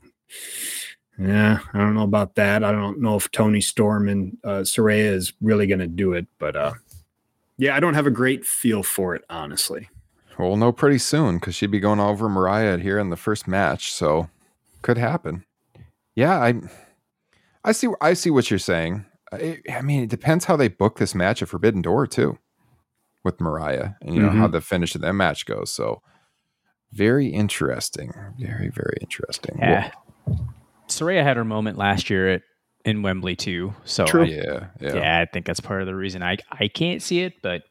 I don't know about that. I don't know if Toni Storm and Saraya is really going to do it, but I don't have a great feel for it, honestly. Well, we'll know pretty soon because she'd be going over Mariah here in the first match, so could happen. Yeah, I see what you're saying. It depends how they book this match at Forbidden Door too, with Mariah, and how the finish of that match goes. So very interesting, very, very interesting. Yeah, Saraya had her moment last year in Wembley too. So true. I think that's part of the reason I can't see it, but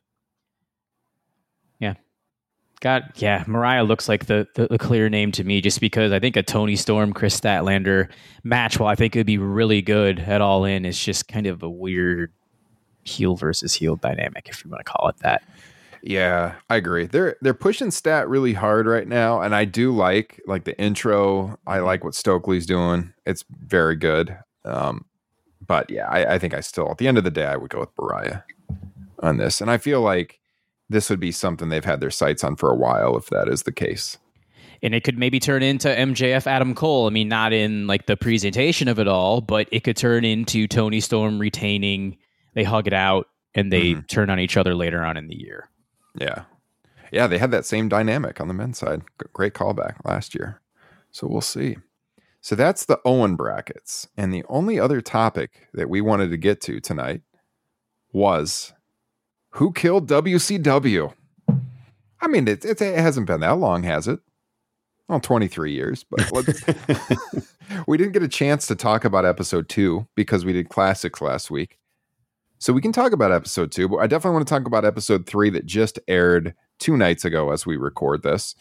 Mariah looks like the clear name to me, just because I think a Toni Storm, Chris Statlander match, while I think it would be really good at All In, is just kind of a weird heel versus heel dynamic, if you want to call it that. Yeah, I agree. They're pushing Stat really hard right now, and I do like the intro. I like what Stokely's doing. It's very good. But yeah, I think I still, at the end of the day, I would go with Mariah on this. And I feel like this would be something they've had their sights on for a while, if that is the case. And it could maybe turn into MJF Adam Cole. I mean, not in the presentation of it all, but it could turn into Toni Storm retaining, they hug it out, and they turn on each other later on in the year. Yeah. Yeah, they had that same dynamic on the men's side. Great callback last year. So we'll see. So that's the Owen brackets. And the only other topic that we wanted to get to tonight was who killed WCW? I mean, it hasn't been that long, has it? Well, 23 years, but we didn't get a chance to talk about episode 2 because we did classics last week. So we can talk about episode 2, but I definitely want to talk about episode 3 that just aired 2 nights ago as we record this.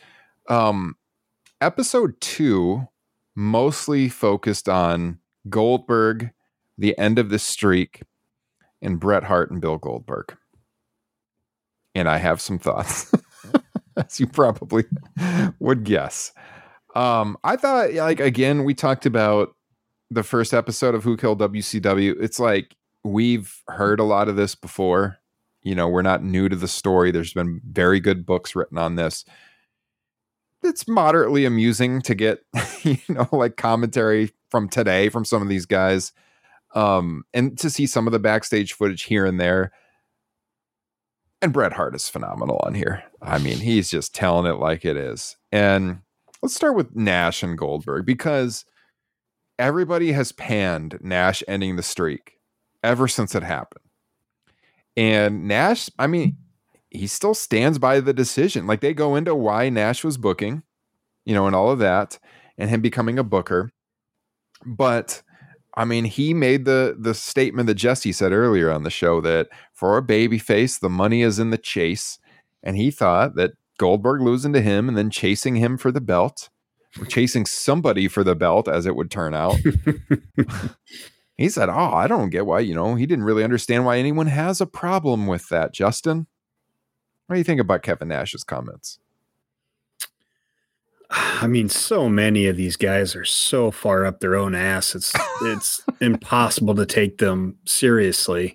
Episode 2 mostly focused on Goldberg, the end of the streak, and Bret Hart and Bill Goldberg. And I have some thoughts, as you probably would guess. I thought, again, we talked about the first episode of Who Killed WCW. It's like we've heard a lot of this before. We're not new to the story. There's been very good books written on this. It's moderately amusing to get, commentary from today from some of these guys, and to see some of the backstage footage here and there. And Bret Hart is phenomenal on here. I mean, he's just telling it like it is. And let's start with Nash and Goldberg, because everybody has panned Nash ending the streak. ever since it happened. And Nash, I mean, he still stands by the decision. Like, they go into why Nash was booking, and all of that, and him becoming a booker. But I mean, he made the statement that Jesse said earlier on the show that for a babyface, the money is in the chase. And he thought that Goldberg losing to him and then chasing him for the belt, or chasing somebody for the belt, as it would turn out. He said, I don't get why, he didn't really understand why anyone has a problem with that. Justin, what do you think about Kevin Nash's comments? I mean, so many of these guys are so far up their own ass. It's impossible to take them seriously.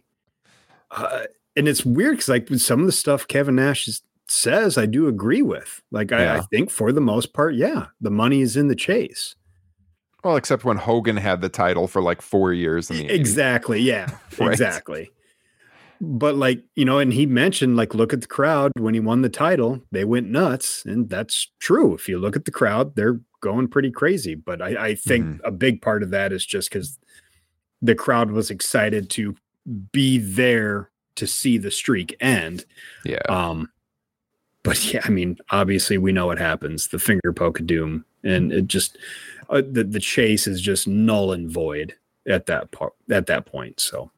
And it's weird because, like, some of the stuff Kevin Nash says, I do agree with. Like, I think for the most part, the money is in the chase. Well, except when Hogan had the title for like 4 years. In the exactly. 80s. Yeah, right. Exactly. But, like, and he mentioned, like, look at the crowd when he won the title, they went nuts. And that's true. If you look at the crowd, they're going pretty crazy. But I think a big part of that is just because the crowd was excited to be there to see the streak end. Yeah. But yeah, I mean, obviously we know what happens, the finger poke of doom, and it just, the chase is just null and void at that point. So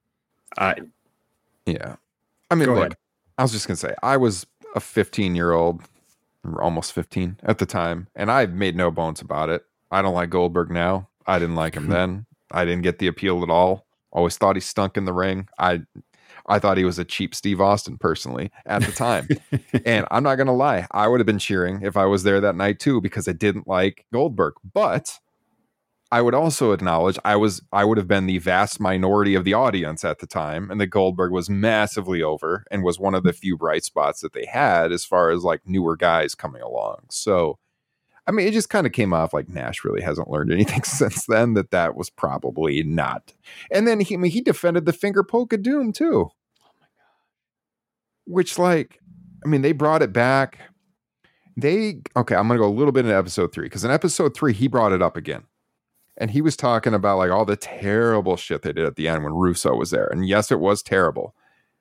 yeah. I mean, look, I was just going to say, I was a 15-year-old, almost 15 at the time, and I made no bones about it. I don't like Goldberg now. I didn't like him then. I didn't get the appeal at all. Always thought he stunk in the ring. I thought he was a cheap Steve Austin personally at the time. And I'm not going to lie, I would have been cheering if I was there that night too, because I didn't like Goldberg. But I would also acknowledge I would have been the vast minority of the audience at the time, and that Goldberg was massively over and was one of the few bright spots that they had as far as like newer guys coming along. So, I mean, it just kind of came off like Nash really hasn't learned anything since then, that was probably not. And then he defended the finger poke of doom too. Oh my God. Which, like, I mean, they brought it back. I'm going to go a little bit in episode 3, because in episode 3, he brought it up again. And he was talking about like all the terrible shit they did at the end when Russo was there. And yes, it was terrible.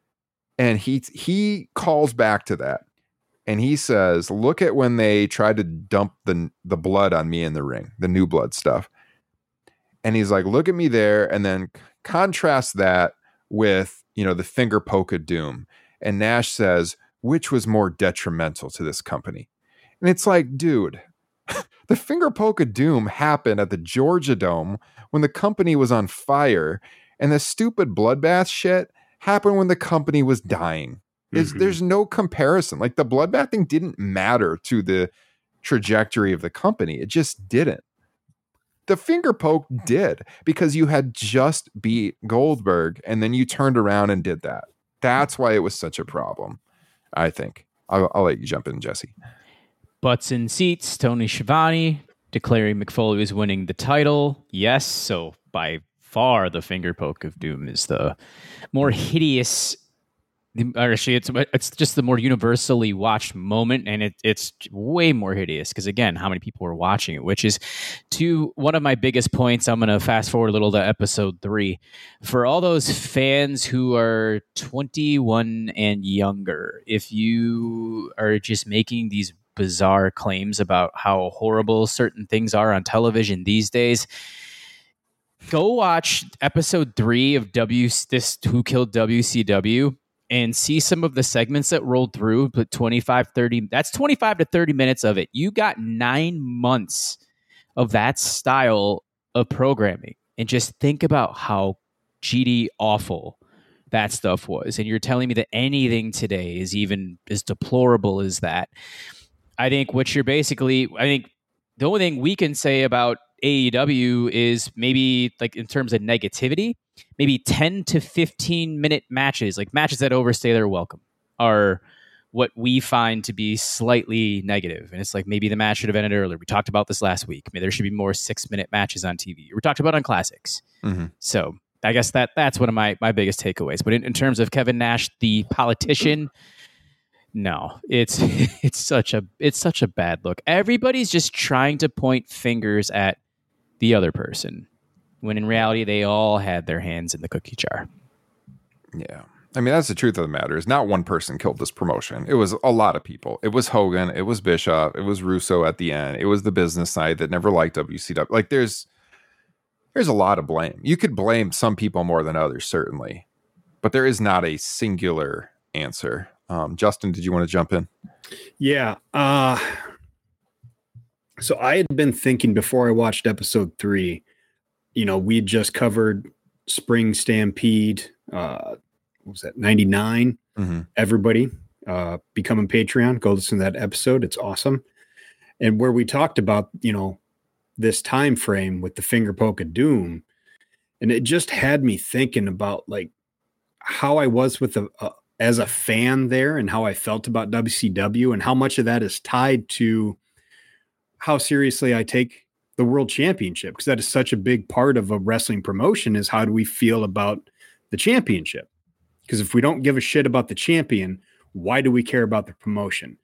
And he calls back to that. And he says, look at when they tried to dump the blood on me in the ring, the New Blood stuff. And he's like, look at me there. And then contrast that with, the finger poke of doom. And Nash says, which was more detrimental to this company? And it's like, dude, the finger poke of doom happened at the Georgia Dome when the company was on fire. And the stupid bloodbath shit happened when the company was dying. There's no comparison. Like, the bloodbath thing didn't matter to the trajectory of the company. It just didn't. The finger poke did, because you had just beat Goldberg and then you turned around and did that. That's why it was such a problem, I think. I'll let you jump in, Jesse. Butts in seats, Tony Schiavone declaring McFoley was winning the title. Yes, so by far the finger poke of doom is the more hideous. Actually, it's just the more universally watched moment, and it's way more hideous because, again, how many people were watching it, which is to one of my biggest points. I'm going to fast forward a little to episode 3. For all those fans who are 21 and younger, if you are just making these bizarre claims about how horrible certain things are on television these days, go watch episode 3 of Who Killed WCW and see some of the segments that rolled through. But 25 to 30 minutes of it. You got 9 months of that style of programming, and just think about how GD awful that stuff was. And you're telling me that anything today is even as deplorable as that. I think the only thing we can say about AEW is maybe, like, in terms of negativity, maybe 10 to 15 minute matches, like matches that overstay their welcome, are what we find to be slightly negative. And it's like, maybe the match should have ended earlier. We talked about this last week. Maybe there should be more 6-minute matches on TV. We talked about on Classics. So I guess that's one of my biggest takeaways. But in terms of Kevin Nash, the politician, no, it's such a bad look. Everybody's just trying to point fingers at the other person, when in reality they all had their hands in the cookie jar. Yeah. I mean, that's the truth of the matter is not one person killed this promotion. It was a lot of people. It was Hogan. It was Bischoff. It was Russo at the end. It was the business side that never liked WCW. Like there's a lot of blame. You could blame some people more than others, certainly, but there is not a singular answer. Justin, did you want to jump in? Yeah. So I had been thinking before I watched episode 3, we just covered Spring Stampede, what was that, 99? Mm-hmm. Everybody become a Patreon. Go listen to that episode. It's awesome. And where we talked about, this time frame with the finger poke of doom. And it just had me thinking about like how I was with as a fan there and how I felt about WCW and how much of that is tied to how seriously I take the world championship. Because that is such a big part of a wrestling promotion is how do we feel about the championship? Because if we don't give a shit about the champion, why do we care about the promotion?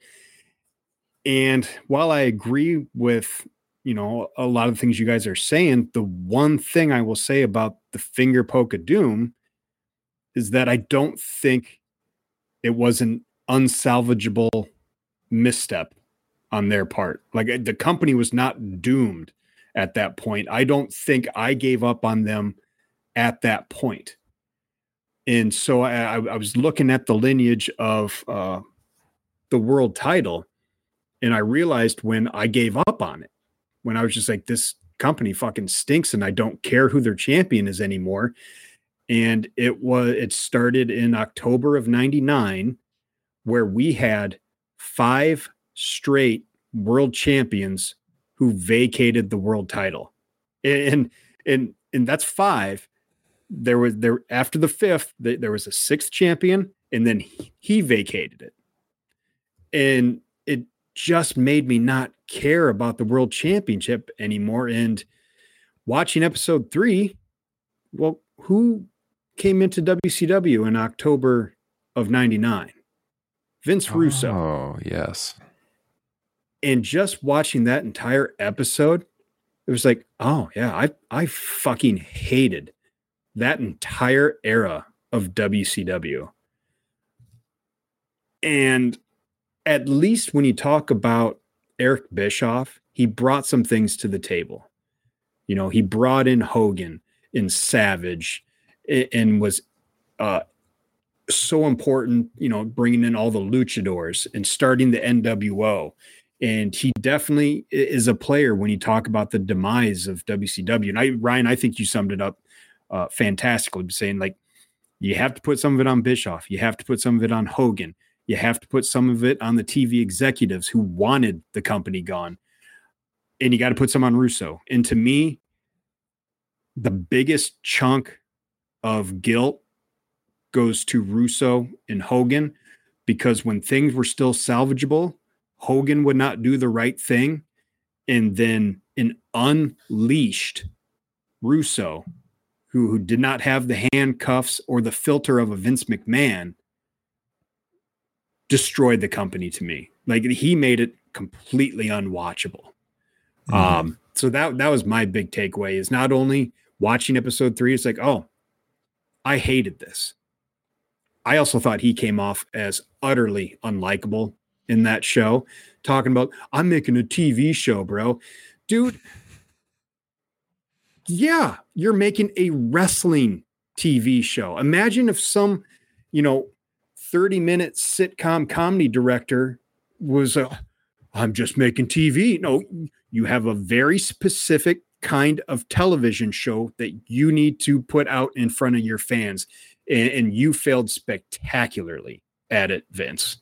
And while I agree with, a lot of the things you guys are saying, the one thing I will say about the finger poke of doom is that I don't think it was an unsalvageable misstep on their part. Like the company was not doomed at that point. I don't think I gave up on them at that point. And so I was looking at the lineage of the world title, and I realized when I gave up on it, when I was just like, this company fucking stinks and I don't care who their champion is anymore. And it started in October of 99, where we had 5 straight world champions who vacated the world title. And that's 5. There after the 5th, there was a 6th champion, and then he vacated it. And it just made me not care about the world championship anymore. And watching episode 3, well, who came into WCW in October of 99? Vince Russo. Oh, yes. And just watching that entire episode, it was like, oh yeah, I fucking hated that entire era of WCW. And at least when you talk about Eric Bischoff, he brought some things to the table. He brought in Hogan and Savage and was so important, bringing in all the luchadors and starting the NWO. And he definitely is a player when you talk about the demise of WCW. And Ryan, I think you summed it up fantastically, saying like, you have to put some of it on Bischoff. You have to put some of it on Hogan. You have to put some of it on the TV executives who wanted the company gone. And you got to put some on Russo. And to me, the biggest chunk of guilt goes to Russo and Hogan, because when things were still salvageable, Hogan would not do the right thing. And then an unleashed Russo, who did not have the handcuffs or the filter of a Vince McMahon, destroyed the company to me. Like he made it completely unwatchable. Mm-hmm. So that was my big takeaway, is not only watching episode 3, it's like, oh, I hated this. I also thought he came off as utterly unlikable in that show, talking about, I'm making a TV show, bro. Dude, yeah, you're making a wrestling TV show. Imagine if some, 30-minute sitcom comedy director was, I'm just making TV. No, you have a very specific kind of television show that you need to put out in front of your fans. And you failed spectacularly at it, Vince.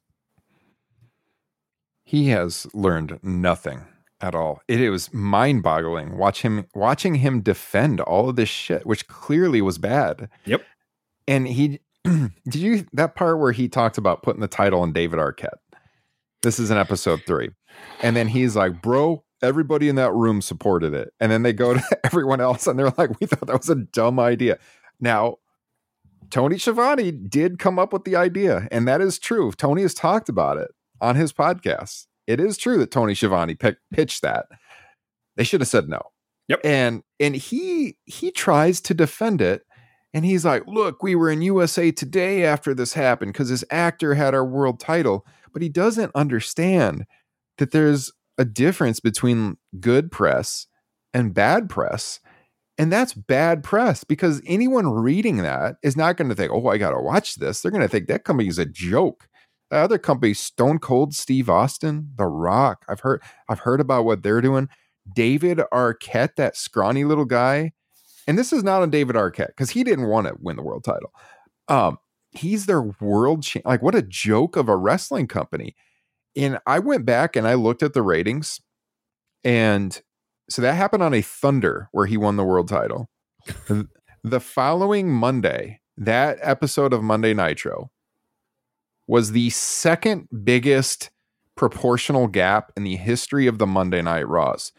He has learned nothing at all. It was mind-boggling watching him defend all of this shit, which clearly was bad. Yep. And that part where he talked about putting the title on David Arquette? This is in episode 3. And then he's like, bro, everybody in that room supported it. And then they go to everyone else and they're like, we thought that was a dumb idea. Now, Tony Schiavone did come up with the idea, and that is true. Tony has talked about it on his podcast. It is true that Tony Schiavone pitched that. They should have said no. Yep. And he tries to defend it, And he's like, look, we were in USA Today after this happened because this actor had our world title. But he doesn't understand that there's a difference between good press and bad press. And that's bad press because anyone reading that is not going to think, oh, I got to watch this. They're going to think that company is a joke. The other company, Stone Cold Steve Austin, The Rock. I've heard about what they're doing. David Arquette, that scrawny little guy. And this is not on David Arquette because he didn't want to win the world title. He's their world champ. Like, what a joke of a wrestling company. And I went back and I looked at the ratings. And so that happened on a Thunder where he won the world title. The following Monday, that episode of Monday Nitro was the second biggest proportional gap in the history of the Monday Night Wars.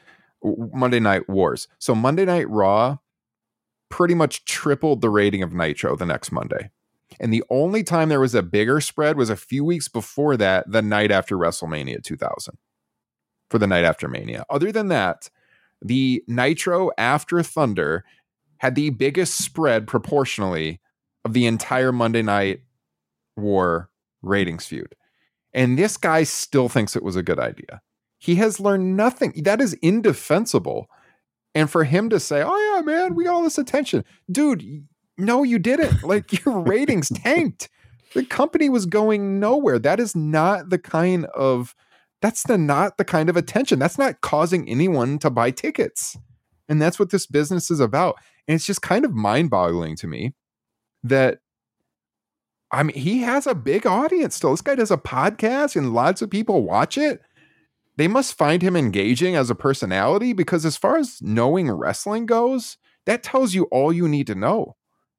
So Monday Night Raw pretty much tripled the rating of Nitro the next Monday. And the only time there was a bigger spread was a few weeks before that, the night after WrestleMania 2000 for the night after Mania. Other than that, the Nitro after Thunder had the biggest spread proportionally of the entire Monday Night War ratings feud. And this guy still thinks it was a good idea. He has learned nothing. That is indefensible. And for him to say, oh yeah, man, we got all this attention. Dude, no, you didn't. Like, your ratings tanked. The company was going nowhere. That is not the kind of, not the kind of attention. That's not causing anyone to buy tickets. And that's what this business is about. And it's just kind of mind-boggling to me that, I mean, he has a big audience still. This guy does a podcast and lots of people watch it. They must find him engaging as a personality because as far as knowing wrestling goes, that tells you all you need to know.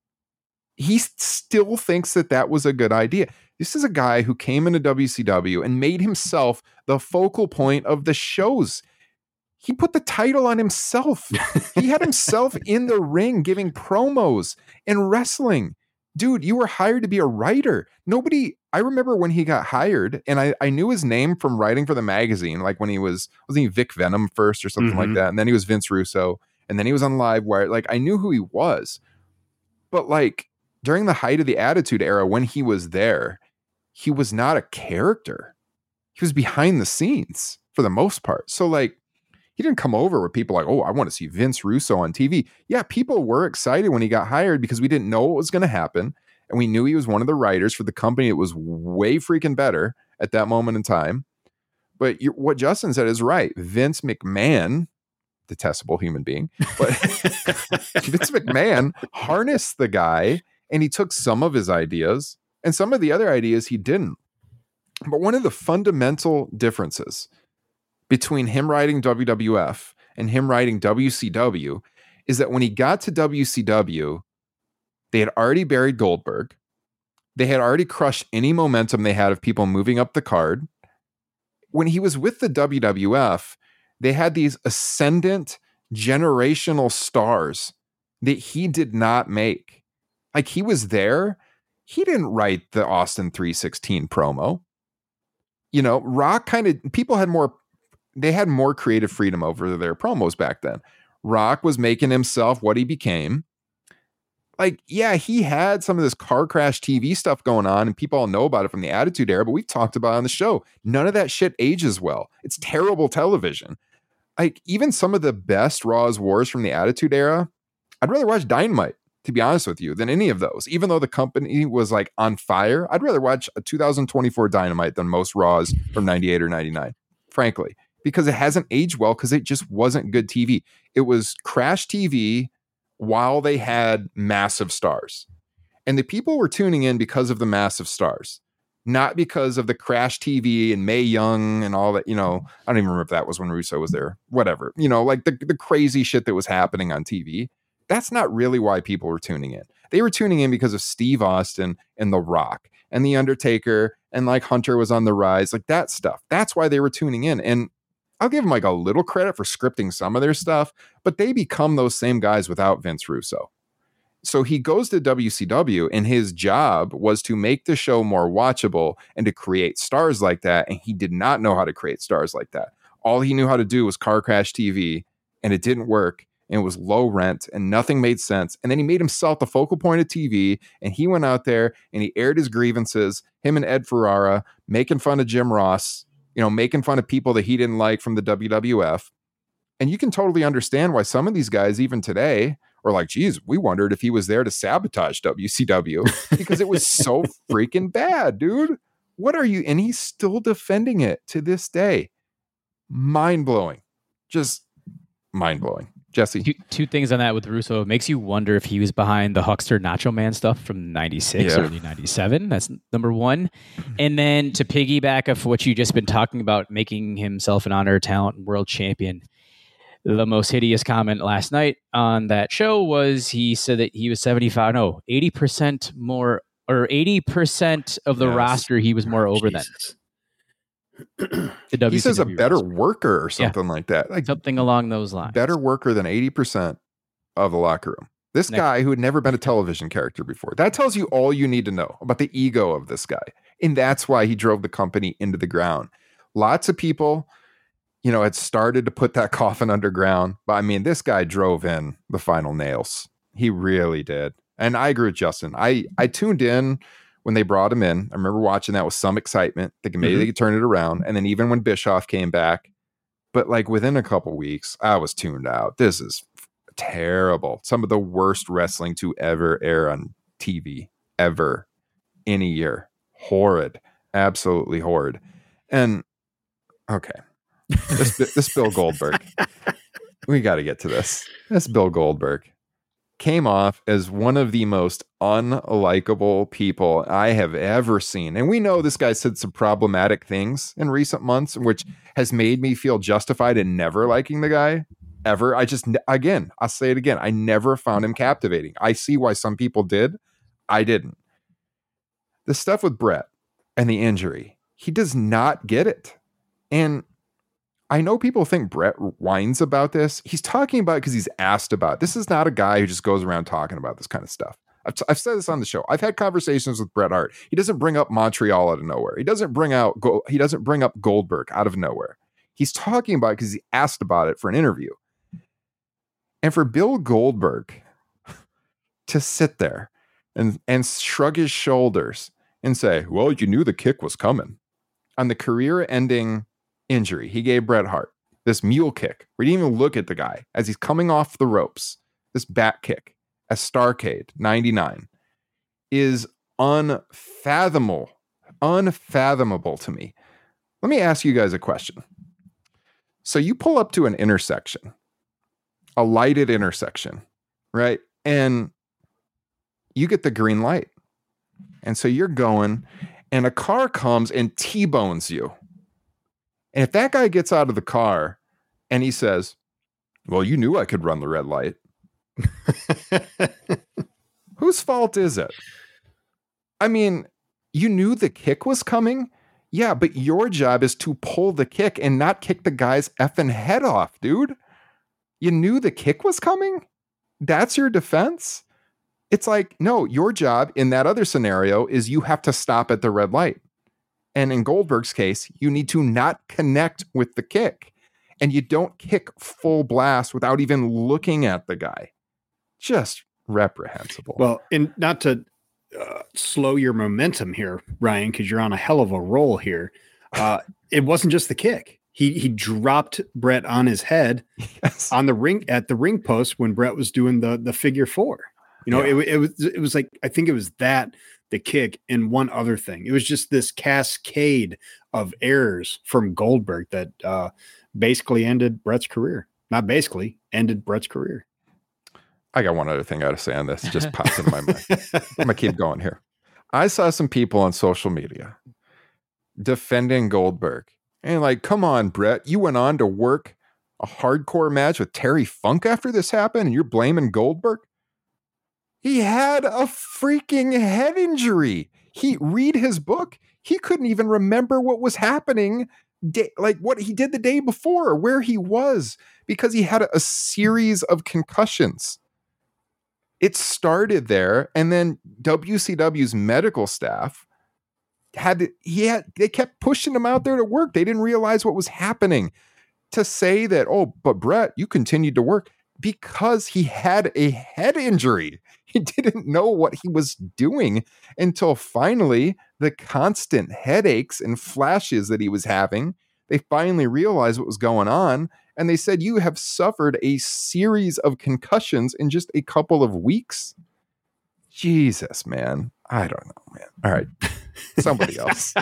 He still thinks that was a good idea. This is a guy who came into WCW and made himself the focal point of the shows. He put the title on himself. He had himself in the ring giving promos and wrestling. Dude, you were hired to be a writer. I remember when he got hired, and I knew his name from writing for the magazine, like when wasn't he Vic Venom first or something like that? And then he was Vince Russo, and then he was on Livewire. Like, I knew who he was. But like, during the height of the Attitude Era, when he was there, he was not a character. He was behind the scenes for the most part. So like, he didn't come over with people like, oh, I want to see Vince Russo on TV. Yeah, people were excited when he got hired because we didn't know what was going to happen. And we knew he was one of the writers for the company that was way freaking better at that moment in time. But what Justin said is right. Vince McMahon, detestable human being, but Vince McMahon harnessed the guy, and he took some of his ideas and some of the other ideas he didn't. But one of the fundamental differences between him writing WWF and him writing WCW is that when he got to WCW, they had already buried Goldberg. They had already crushed any momentum they had of people moving up the card. When he was with the WWF, they had these ascendant generational stars that he did not make. Like, he was there. He didn't write the Austin 316 promo. You know, Rock people had more creative freedom over their promos back then. Rock was making himself what he became. Like, yeah, he had some of this car crash TV stuff going on, and people all know about it from the Attitude Era, but we've talked about it on the show. None of that shit ages well. It's terrible television. Like, even some of the best Raw's Wars from the Attitude Era, I'd rather watch Dynamite, to be honest with you, than any of those. Even though the company was like on fire, I'd rather watch a 2024 Dynamite than most Raws from 98 or 99, frankly, because it hasn't aged well because it just wasn't good TV. It was crash TV while they had massive stars. And the people were tuning in because of the massive stars, not because of the crash TV and Mae Young and all that. You know, I don't even remember if that was when Russo was there, whatever, you know, like the crazy shit that was happening on TV. That's not really why people were tuning in. They were tuning in because of Steve Austin and The Rock and The Undertaker, and like Hunter was on the rise, like that stuff. That's why they were tuning in. And I'll give them like a little credit for scripting some of their stuff, but they become those same guys without Vince Russo. So he goes to WCW, and his job was to make the show more watchable and to create stars like that. And he did not know how to create stars like that. All he knew how to do was car crash TV, and it didn't work. and it was low rent and nothing made sense. And then he made himself the focal point of TV, and he went out there and he aired his grievances, him and Ed Ferrara, making fun of Jim Ross, making fun of people that he didn't like from the WWF. And you can totally understand why some of these guys, even today, are like, geez, we wondered if he was there to sabotage WCW because it was so freaking bad, dude. What are you? And he's still defending it to this day. Mind-blowing. Just mind-blowing. Jesse. Two things on that with Russo. It makes you wonder if he was behind the Huckster Nacho Man stuff from 96, early 97. That's number one. And then to piggyback off what you just been talking about, making himself an honor talent and world champion, the most hideous comment last night on that show was he said that he was 80% more, or 80% of the roster he was more over than. He says a better worker or something like that. Like something along those lines. Better worker than 80% of the locker room. This guy who had never been a television character before. That tells you all you need to know about the ego of this guy. And that's why he drove the company into the ground. Lots of people, had started to put that coffin underground. But I mean, this guy drove in the final nails. He really did. And I agree with Justin. I tuned in when they brought him in. I remember watching that with some excitement, thinking maybe they could turn it around. And then even when Bischoff came back, but like within a couple weeks, I was tuned out. This is terrible. Some of the worst wrestling to ever air on TV ever in a year. Horrid. Absolutely horrid. And okay. This Bill Goldberg. We got to get to this. This Bill Goldberg came off as one of the most unlikable people I have ever seen. And we know this guy said some problematic things in recent months, which has made me feel justified in never liking the guy ever. I'll say it again. I never found him captivating. I see why some people did. I didn't. The stuff with Bret and the injury, he does not get it. And I know people think Bret whines about this. He's talking about it because he's asked about it. This is not a guy who just goes around talking about this kind of stuff. I've said this on the show. I've had conversations with Bret Hart. He doesn't bring up Montreal out of nowhere. He doesn't bring up Goldberg out of nowhere. He's talking about it because he asked about it for an interview. And for Bill Goldberg to sit there and shrug his shoulders and say, well, you knew the kick was coming on the career-ending injury he gave Bret Hart, this mule kick, where he didn't even look at the guy as he's coming off the ropes, this back kick at Starrcade 99 is unfathomable to me. Let me ask you guys a question. So you pull up to an intersection, a lighted intersection, right? And you get the green light. And so you're going, and a car comes and T-bones you. And if that guy gets out of the car and he says, well, you knew I could run the red light. Whose fault is it? I mean, you knew the kick was coming. Yeah, but your job is to pull the kick and not kick the guy's effing head off, dude. You knew the kick was coming? That's your defense? It's like, no, your job in that other scenario is you have to stop at the red light. And in Goldberg's case, you need to not connect with the kick. And you don't kick full blast without even looking at the guy. Just reprehensible. Well, and not to slow your momentum here, Ryan, because you're on a hell of a roll here. It wasn't just the kick. He dropped Bret on his head on the ring at the ring post when Bret was doing the figure four. It was like, I think it was the kick and one other thing. It was just this cascade of errors from Goldberg that basically ended Bret's career. Not basically, ended Bret's career. I got one other thing I got to say on this. It just popped in my mind. I'm going to keep going here. I saw some people on social media defending Goldberg. And like, come on, Bret, you went on to work a hardcore match with Terry Funk after this happened and you're blaming Goldberg? He had a freaking head injury. Read his book. He couldn't even remember what was happening, like what he did the day before, or where he was, because he had a series of concussions. It started there, and then WCW's medical staff they kept pushing him out there to work. They didn't realize what was happening. To say that, oh, but Bret, you continued to work. because he had a head injury. He didn't know what he was doing until finally the constant headaches and flashes that he was having. They finally realized what was going on. And they said, you have suffered a series of concussions in just a couple of weeks. Jesus, man. I don't know, man. All right. Somebody else.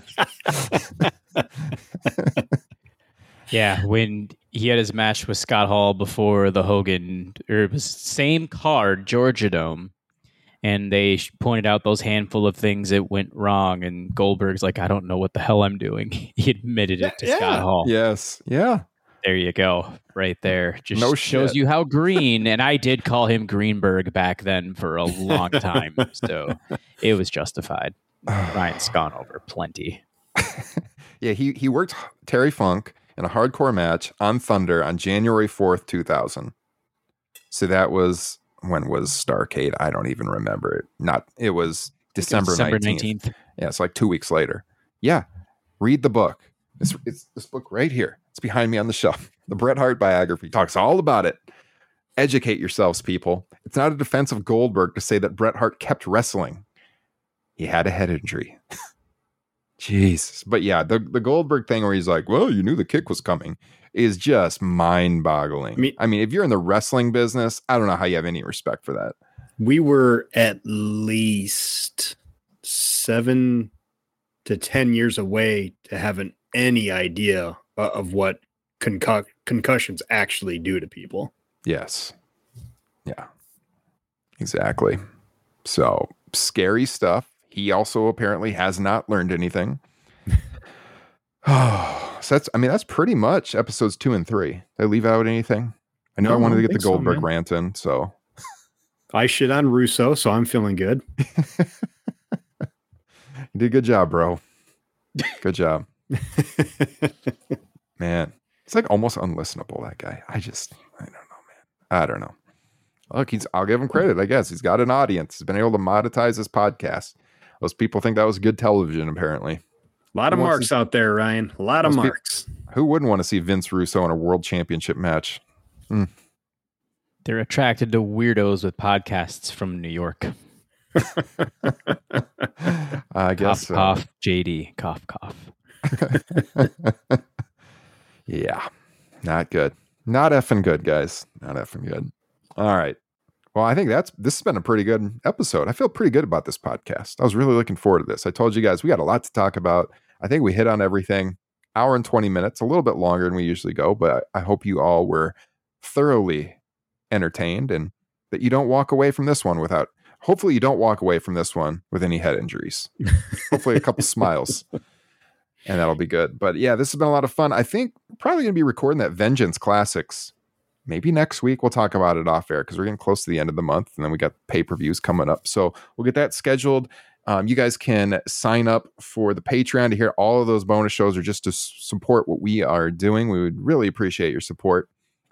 Yeah, when he had his match with Scott Hall before the Hogan, or it was same card, Georgia Dome, and they pointed out those handful of things that went wrong, and Goldberg's like, I don't know what the hell I'm doing. He admitted it to Scott Hall. Yes. Yeah. There you go. Right there. Just No shows shit. you how green, and I did call him Greenberg back then for a long time, so it was justified. Ryan's gone over plenty. Yeah, he worked Terry Funk in a hardcore match on Thunder on January 4th, 2000. So that was, when was Starrcade? I don't even remember it. It was December 19th. Yeah, it's like 2 weeks later. Yeah, read the book. It's this book right here. It's behind me on the shelf. The Bret Hart biography talks all about it. Educate yourselves, people. It's not a defense of Goldberg to say that Bret Hart kept wrestling. He had a head injury. Jesus. But yeah, the Goldberg thing where he's like, well, you knew the kick was coming is just mind-boggling. I mean, if you're in the wrestling business, I don't know how you have any respect for that. We were at least 7 to 10 years away to having any idea of what concussions actually do to people. Yes. Yeah. Exactly. So scary stuff. He also apparently has not learned anything. So that's pretty much episodes 2 and 3. Did I leave out anything? I know I wanted to get the Goldberg rant in, so I shit on Russo, so I'm feeling good. You did a good job, bro. Good job. Man, it's like almost unlistenable, that guy. I don't know, man. I don't know. Look, I'll give him credit, I guess. He's got an audience. He's been able to monetize his podcast. Those people think that was good television, apparently. A lot of marks out there, Ryan. A lot of marks. Who wouldn't want to see Vince Russo in a world championship match? They're attracted to weirdos with podcasts from New York. I guess so. Cough, JD. Cough, cough. Yeah. Not good. Not effing good, guys. Not effing good. All right. Well, I think this has been a pretty good episode. I feel pretty good about this podcast. I was really looking forward to this. I told you guys we got a lot to talk about. I think we hit on everything. Hour and 20 minutes, a little bit longer than we usually go, but I hope you all were thoroughly entertained and that you don't walk away from this one hopefully you don't walk away from this one with any head injuries. Hopefully a couple smiles. And that'll be good. But yeah, this has been a lot of fun. I think probably going to be recording that Vengeance Classics. Maybe next week we'll talk about it off air because we're getting close to the end of the month, and then we got pay-per-views coming up. So we'll get that scheduled. You guys can sign up for the Patreon to hear all of those bonus shows or just to support what we are doing. We would really appreciate your support.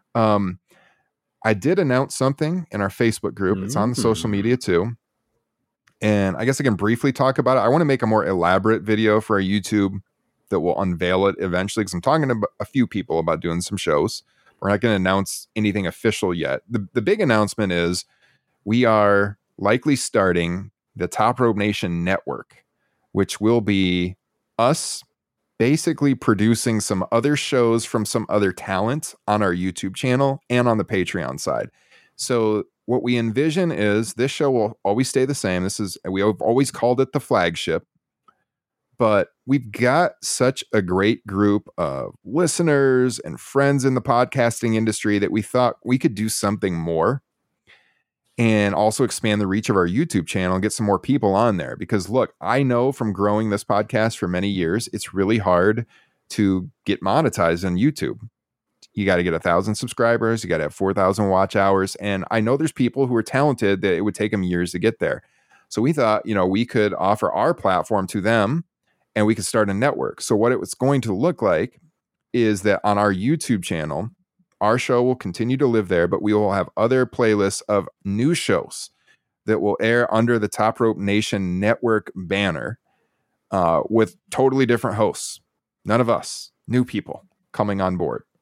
I did announce something in our Facebook group. It's on the social media too. And I guess I can briefly talk about it. I want to make a more elaborate video for our YouTube that will unveil it eventually because I'm talking to a few people about doing some shows. We're not going to announce anything official yet. The big announcement is we are likely starting the Top Rope Nation Network, which will be us basically producing some other shows from some other talent on our YouTube channel and on the Patreon side. So what we envision is this show will always stay the same. We have always called it the flagship. But we've got such a great group of listeners and friends in the podcasting industry that we thought we could do something more and also expand the reach of our YouTube channel and get some more people on there. Because look, I know from growing this podcast for many years, it's really hard to get monetized on YouTube. You got to get 1,000 subscribers. You got to have 4,000 watch hours. And I know there's people who are talented that it would take them years to get there. So we thought, we could offer our platform to them and we could start a network. So what it was going to look like is that on our YouTube channel, our show will continue to live there, but we will have other playlists of new shows that will air under the Top Rope Nation Network banner with totally different hosts. None of us, new people coming on board.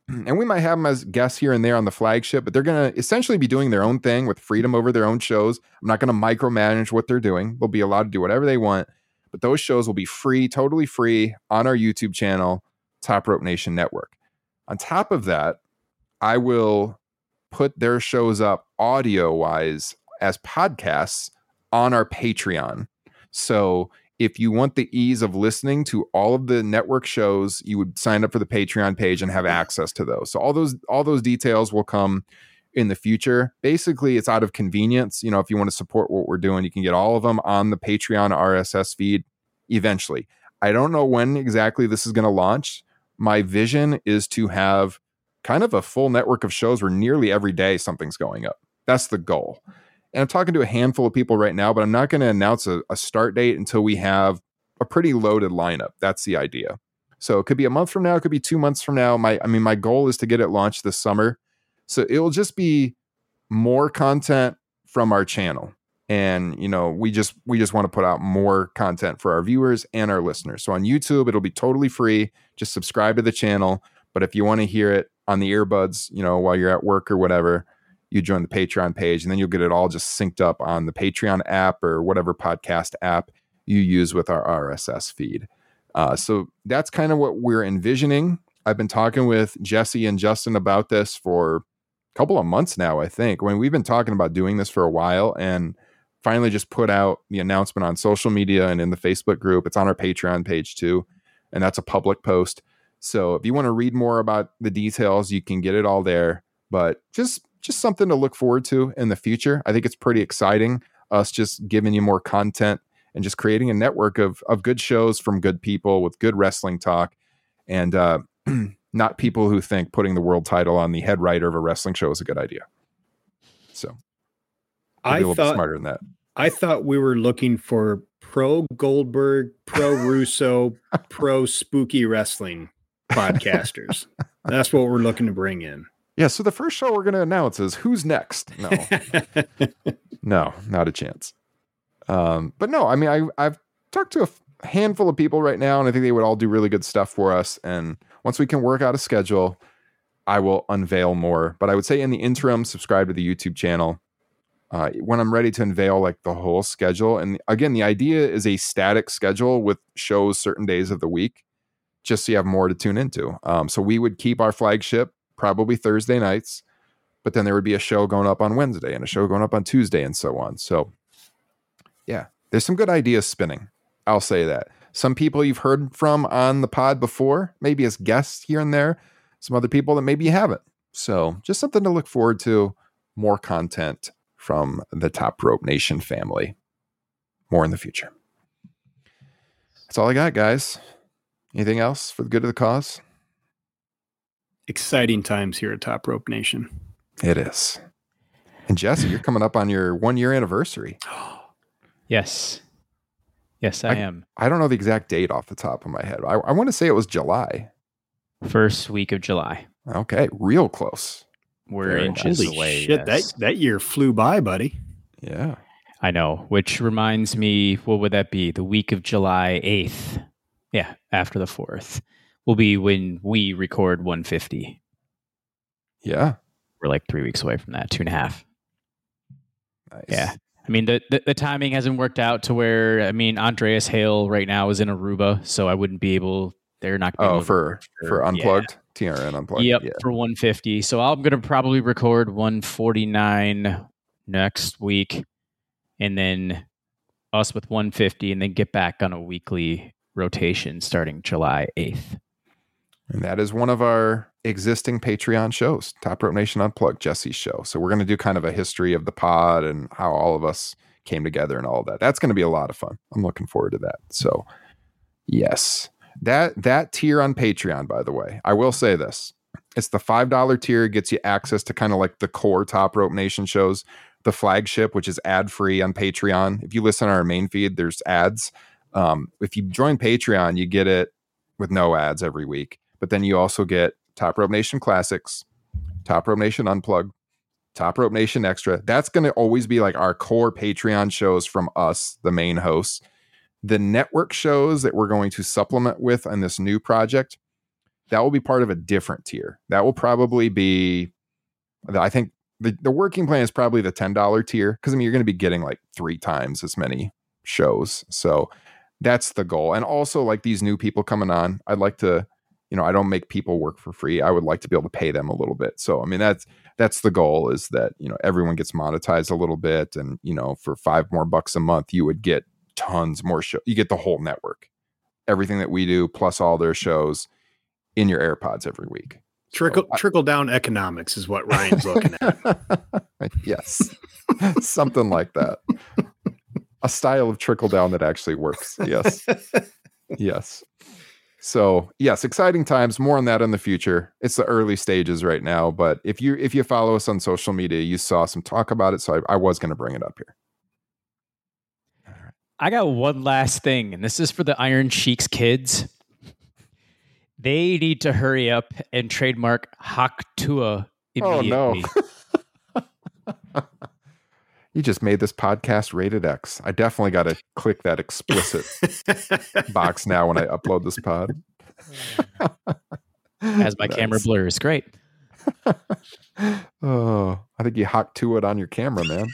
And we might have them as guests here and there on the flagship, but they're going to essentially be doing their own thing with freedom over their own shows. I'm not going to micromanage what they're doing. They'll be allowed to do whatever they want, but those shows will be free, totally free on our YouTube channel, Top Rope Nation Network. On top of that, I will put their shows up audio-wise as podcasts on our Patreon. So if you want the ease of listening to all of the network shows, you would sign up for the Patreon page and have access to those. So all those details will come in the future. Basically, it's out of convenience. You know, if you want to support what we're doing, you can get all of them on the Patreon RSS feed eventually. I don't know when exactly this is going to launch. My vision is to have kind of a full network of shows where nearly every day something's going up. That's the goal. And I'm talking to a handful of people right now, but I'm not going to announce a start date until we have a pretty loaded lineup. That's the idea. So it could be a month from now. It could be 2 months from now. My goal is to get it launched this summer. So it'll just be more content from our channel. And, you know, we just want to put out more content for our viewers and our listeners. So on YouTube, it'll be totally free. Just subscribe to the channel. But if you want to hear it on the earbuds, you know, while you're at work or whatever, you join the Patreon page, and then you'll get it all just synced up on the Patreon app or whatever podcast app you use with our RSS feed. So that's kind of what we're envisioning. I've been talking with Jesse and Justin about this for a couple of months now, I think. When we've been talking about doing this for a while, and finally just put out the announcement on social media and in the Facebook group. It's on our Patreon page too, and that's a public post. So if you want to read more about the details, you can get it all there. But just something to look forward to in the future. I think it's pretty exciting, us just giving you more content and just creating a network of good shows from good people with good wrestling talk, and not people who think putting the world title on the head writer of a wrestling show is a good idea. So I be a little thought bit smarter than that. I thought we were looking for pro Goldberg, pro Russo, pro spooky wrestling podcasters. That's what we're looking to bring in. Yeah, so the first show we're going to announce is Who's Next? No. No, not a chance. But no, I mean, I've talked to a handful of people right now, and I think they would all do really good stuff for us. And once we can work out a schedule, I will unveil more. But I would say in the interim, subscribe to the YouTube channel. When I'm ready to unveil like the whole schedule. And again, the idea is a static schedule with shows certain days of the week, just so you have more to tune into. So we would keep our flagship probably Thursday nights, but then there would be a show going up on Wednesday and a show going up on Tuesday and so on. So yeah, there's some good ideas spinning. I'll say that. Some people you've heard from on the pod before, maybe as guests here and there, some other people that maybe you haven't. So just something to look forward to, more content from the Top Rope Nation family. More in the future. That's all I got, guys. Anything else for the good of the cause? Exciting times here at Top Rope Nation. It is. And Jesse, you're coming up on your 1 year anniversary. Yes. Yes, I am. I don't know the exact date off the top of my head. I want to say it was July. First week of July. Okay, real close. We're Very inches Holy away. shit, yes. that year flew by, buddy. Yeah. I know, which reminds me, what would that be? The week of July 8th. Yeah, after the 4th will be when we record 150. Yeah. We're like 3 weeks away from that, 2.5. Nice. Yeah. I mean, the timing hasn't worked out to where, I mean, Andreas Hale right now is in Aruba, so I wouldn't be able, they're not going to for Unplugged? Yeah. TRN Unplugged? Yep, Yeah. for 150. So I'm going to probably record 149 next week, and then us with 150, and then get back on a weekly rotation starting July 8th. And that is one of our existing Patreon shows, Top Rope Nation Unplugged, Jesse's show. So we're going to do kind of a history of the pod and how all of us came together and all that. That's going to be a lot of fun. I'm looking forward to that. So yes, that tier on Patreon, by the way, I will say this. It's the $5 tier, gets you access to kind of like the core Top Rope Nation shows. The flagship, which is ad-free on Patreon. If you listen on our main feed, there's ads. If you join Patreon, you get it with no ads every week. But then you also get Top Rope Nation Classics, Top Rope Nation Unplugged, Top Rope Nation Extra. That's going to always be like our core Patreon shows from us, the main hosts. The network shows that we're going to supplement with on this new project, that will be part of a different tier. That will probably be, I think the working plan is probably the $10 tier, because I mean, you're going to be getting like 3 times as many shows. So that's the goal. And also, like, these new people coming on, I'd like to, I don't make people work for free. I would like to be able to pay them a little bit. So, I mean, that's the goal, is that, everyone gets monetized a little bit. And, for $5 more a month, you would get tons more show. You get the whole network, everything that we do, plus all their shows in your AirPods every week. Trickle down economics is what Ryan's looking at. Yes. Something like that. A style of trickle down that actually works. Yes. Yes. So yes, exciting times. More on that in the future. It's the early stages right now, but if you follow us on social media, you saw some talk about it. So I was going to bring it up here. I got one last thing, and this is for the Iron Sheiks kids. They need to hurry up and trademark Hak Tua immediately. Oh no. You just made this podcast rated X. I definitely got to click that explicit box now when I upload this pod. As my camera blurs. Great. Oh, I think you Hak Tua it on your camera, man.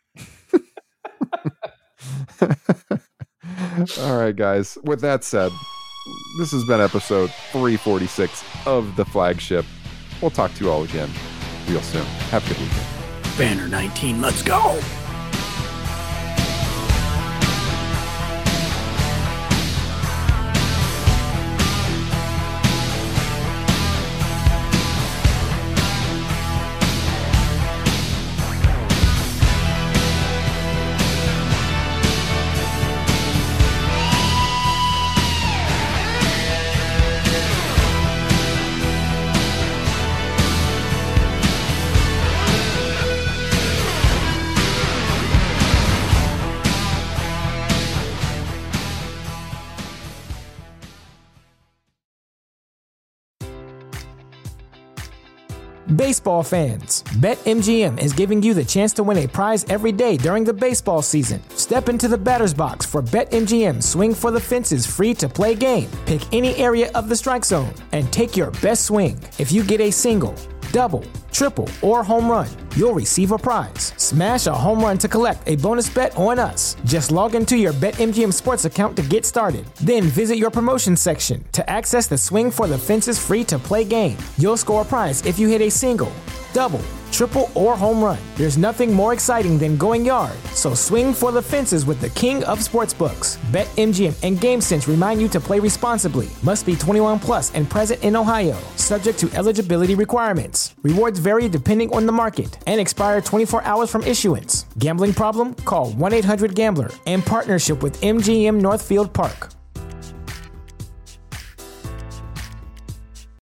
All right, guys. With that said, this has been episode 346 of The Flagship. We'll talk to you all again real soon. Have a good weekend. Banner 19, let's go. Baseball fans, BetMGM is giving you the chance to win a prize every day during the baseball season. Step into the batter's box for BetMGM Swing for the Fences free-to-play game. Pick any area of the strike zone and take your best swing. If you get a single, double, triple, or home run, you'll receive a prize. Smash a home run to collect a bonus bet on us. Just log into your BetMGM Sports account to get started. Then visit your promotions section to access the Swing for the Fences free-to-play game. You'll score a prize if you hit a single, double, triple, or home run. There's nothing more exciting than going yard, so swing for the fences with the king of sportsbooks. BetMGM and GameSense remind you to play responsibly. Must be 21 plus and present in Ohio, subject to eligibility requirements. Rewards vary depending on the market and expire 24 hours from issuance. Gambling problem? Call 1-800-GAMBLER in partnership with MGM Northfield Park.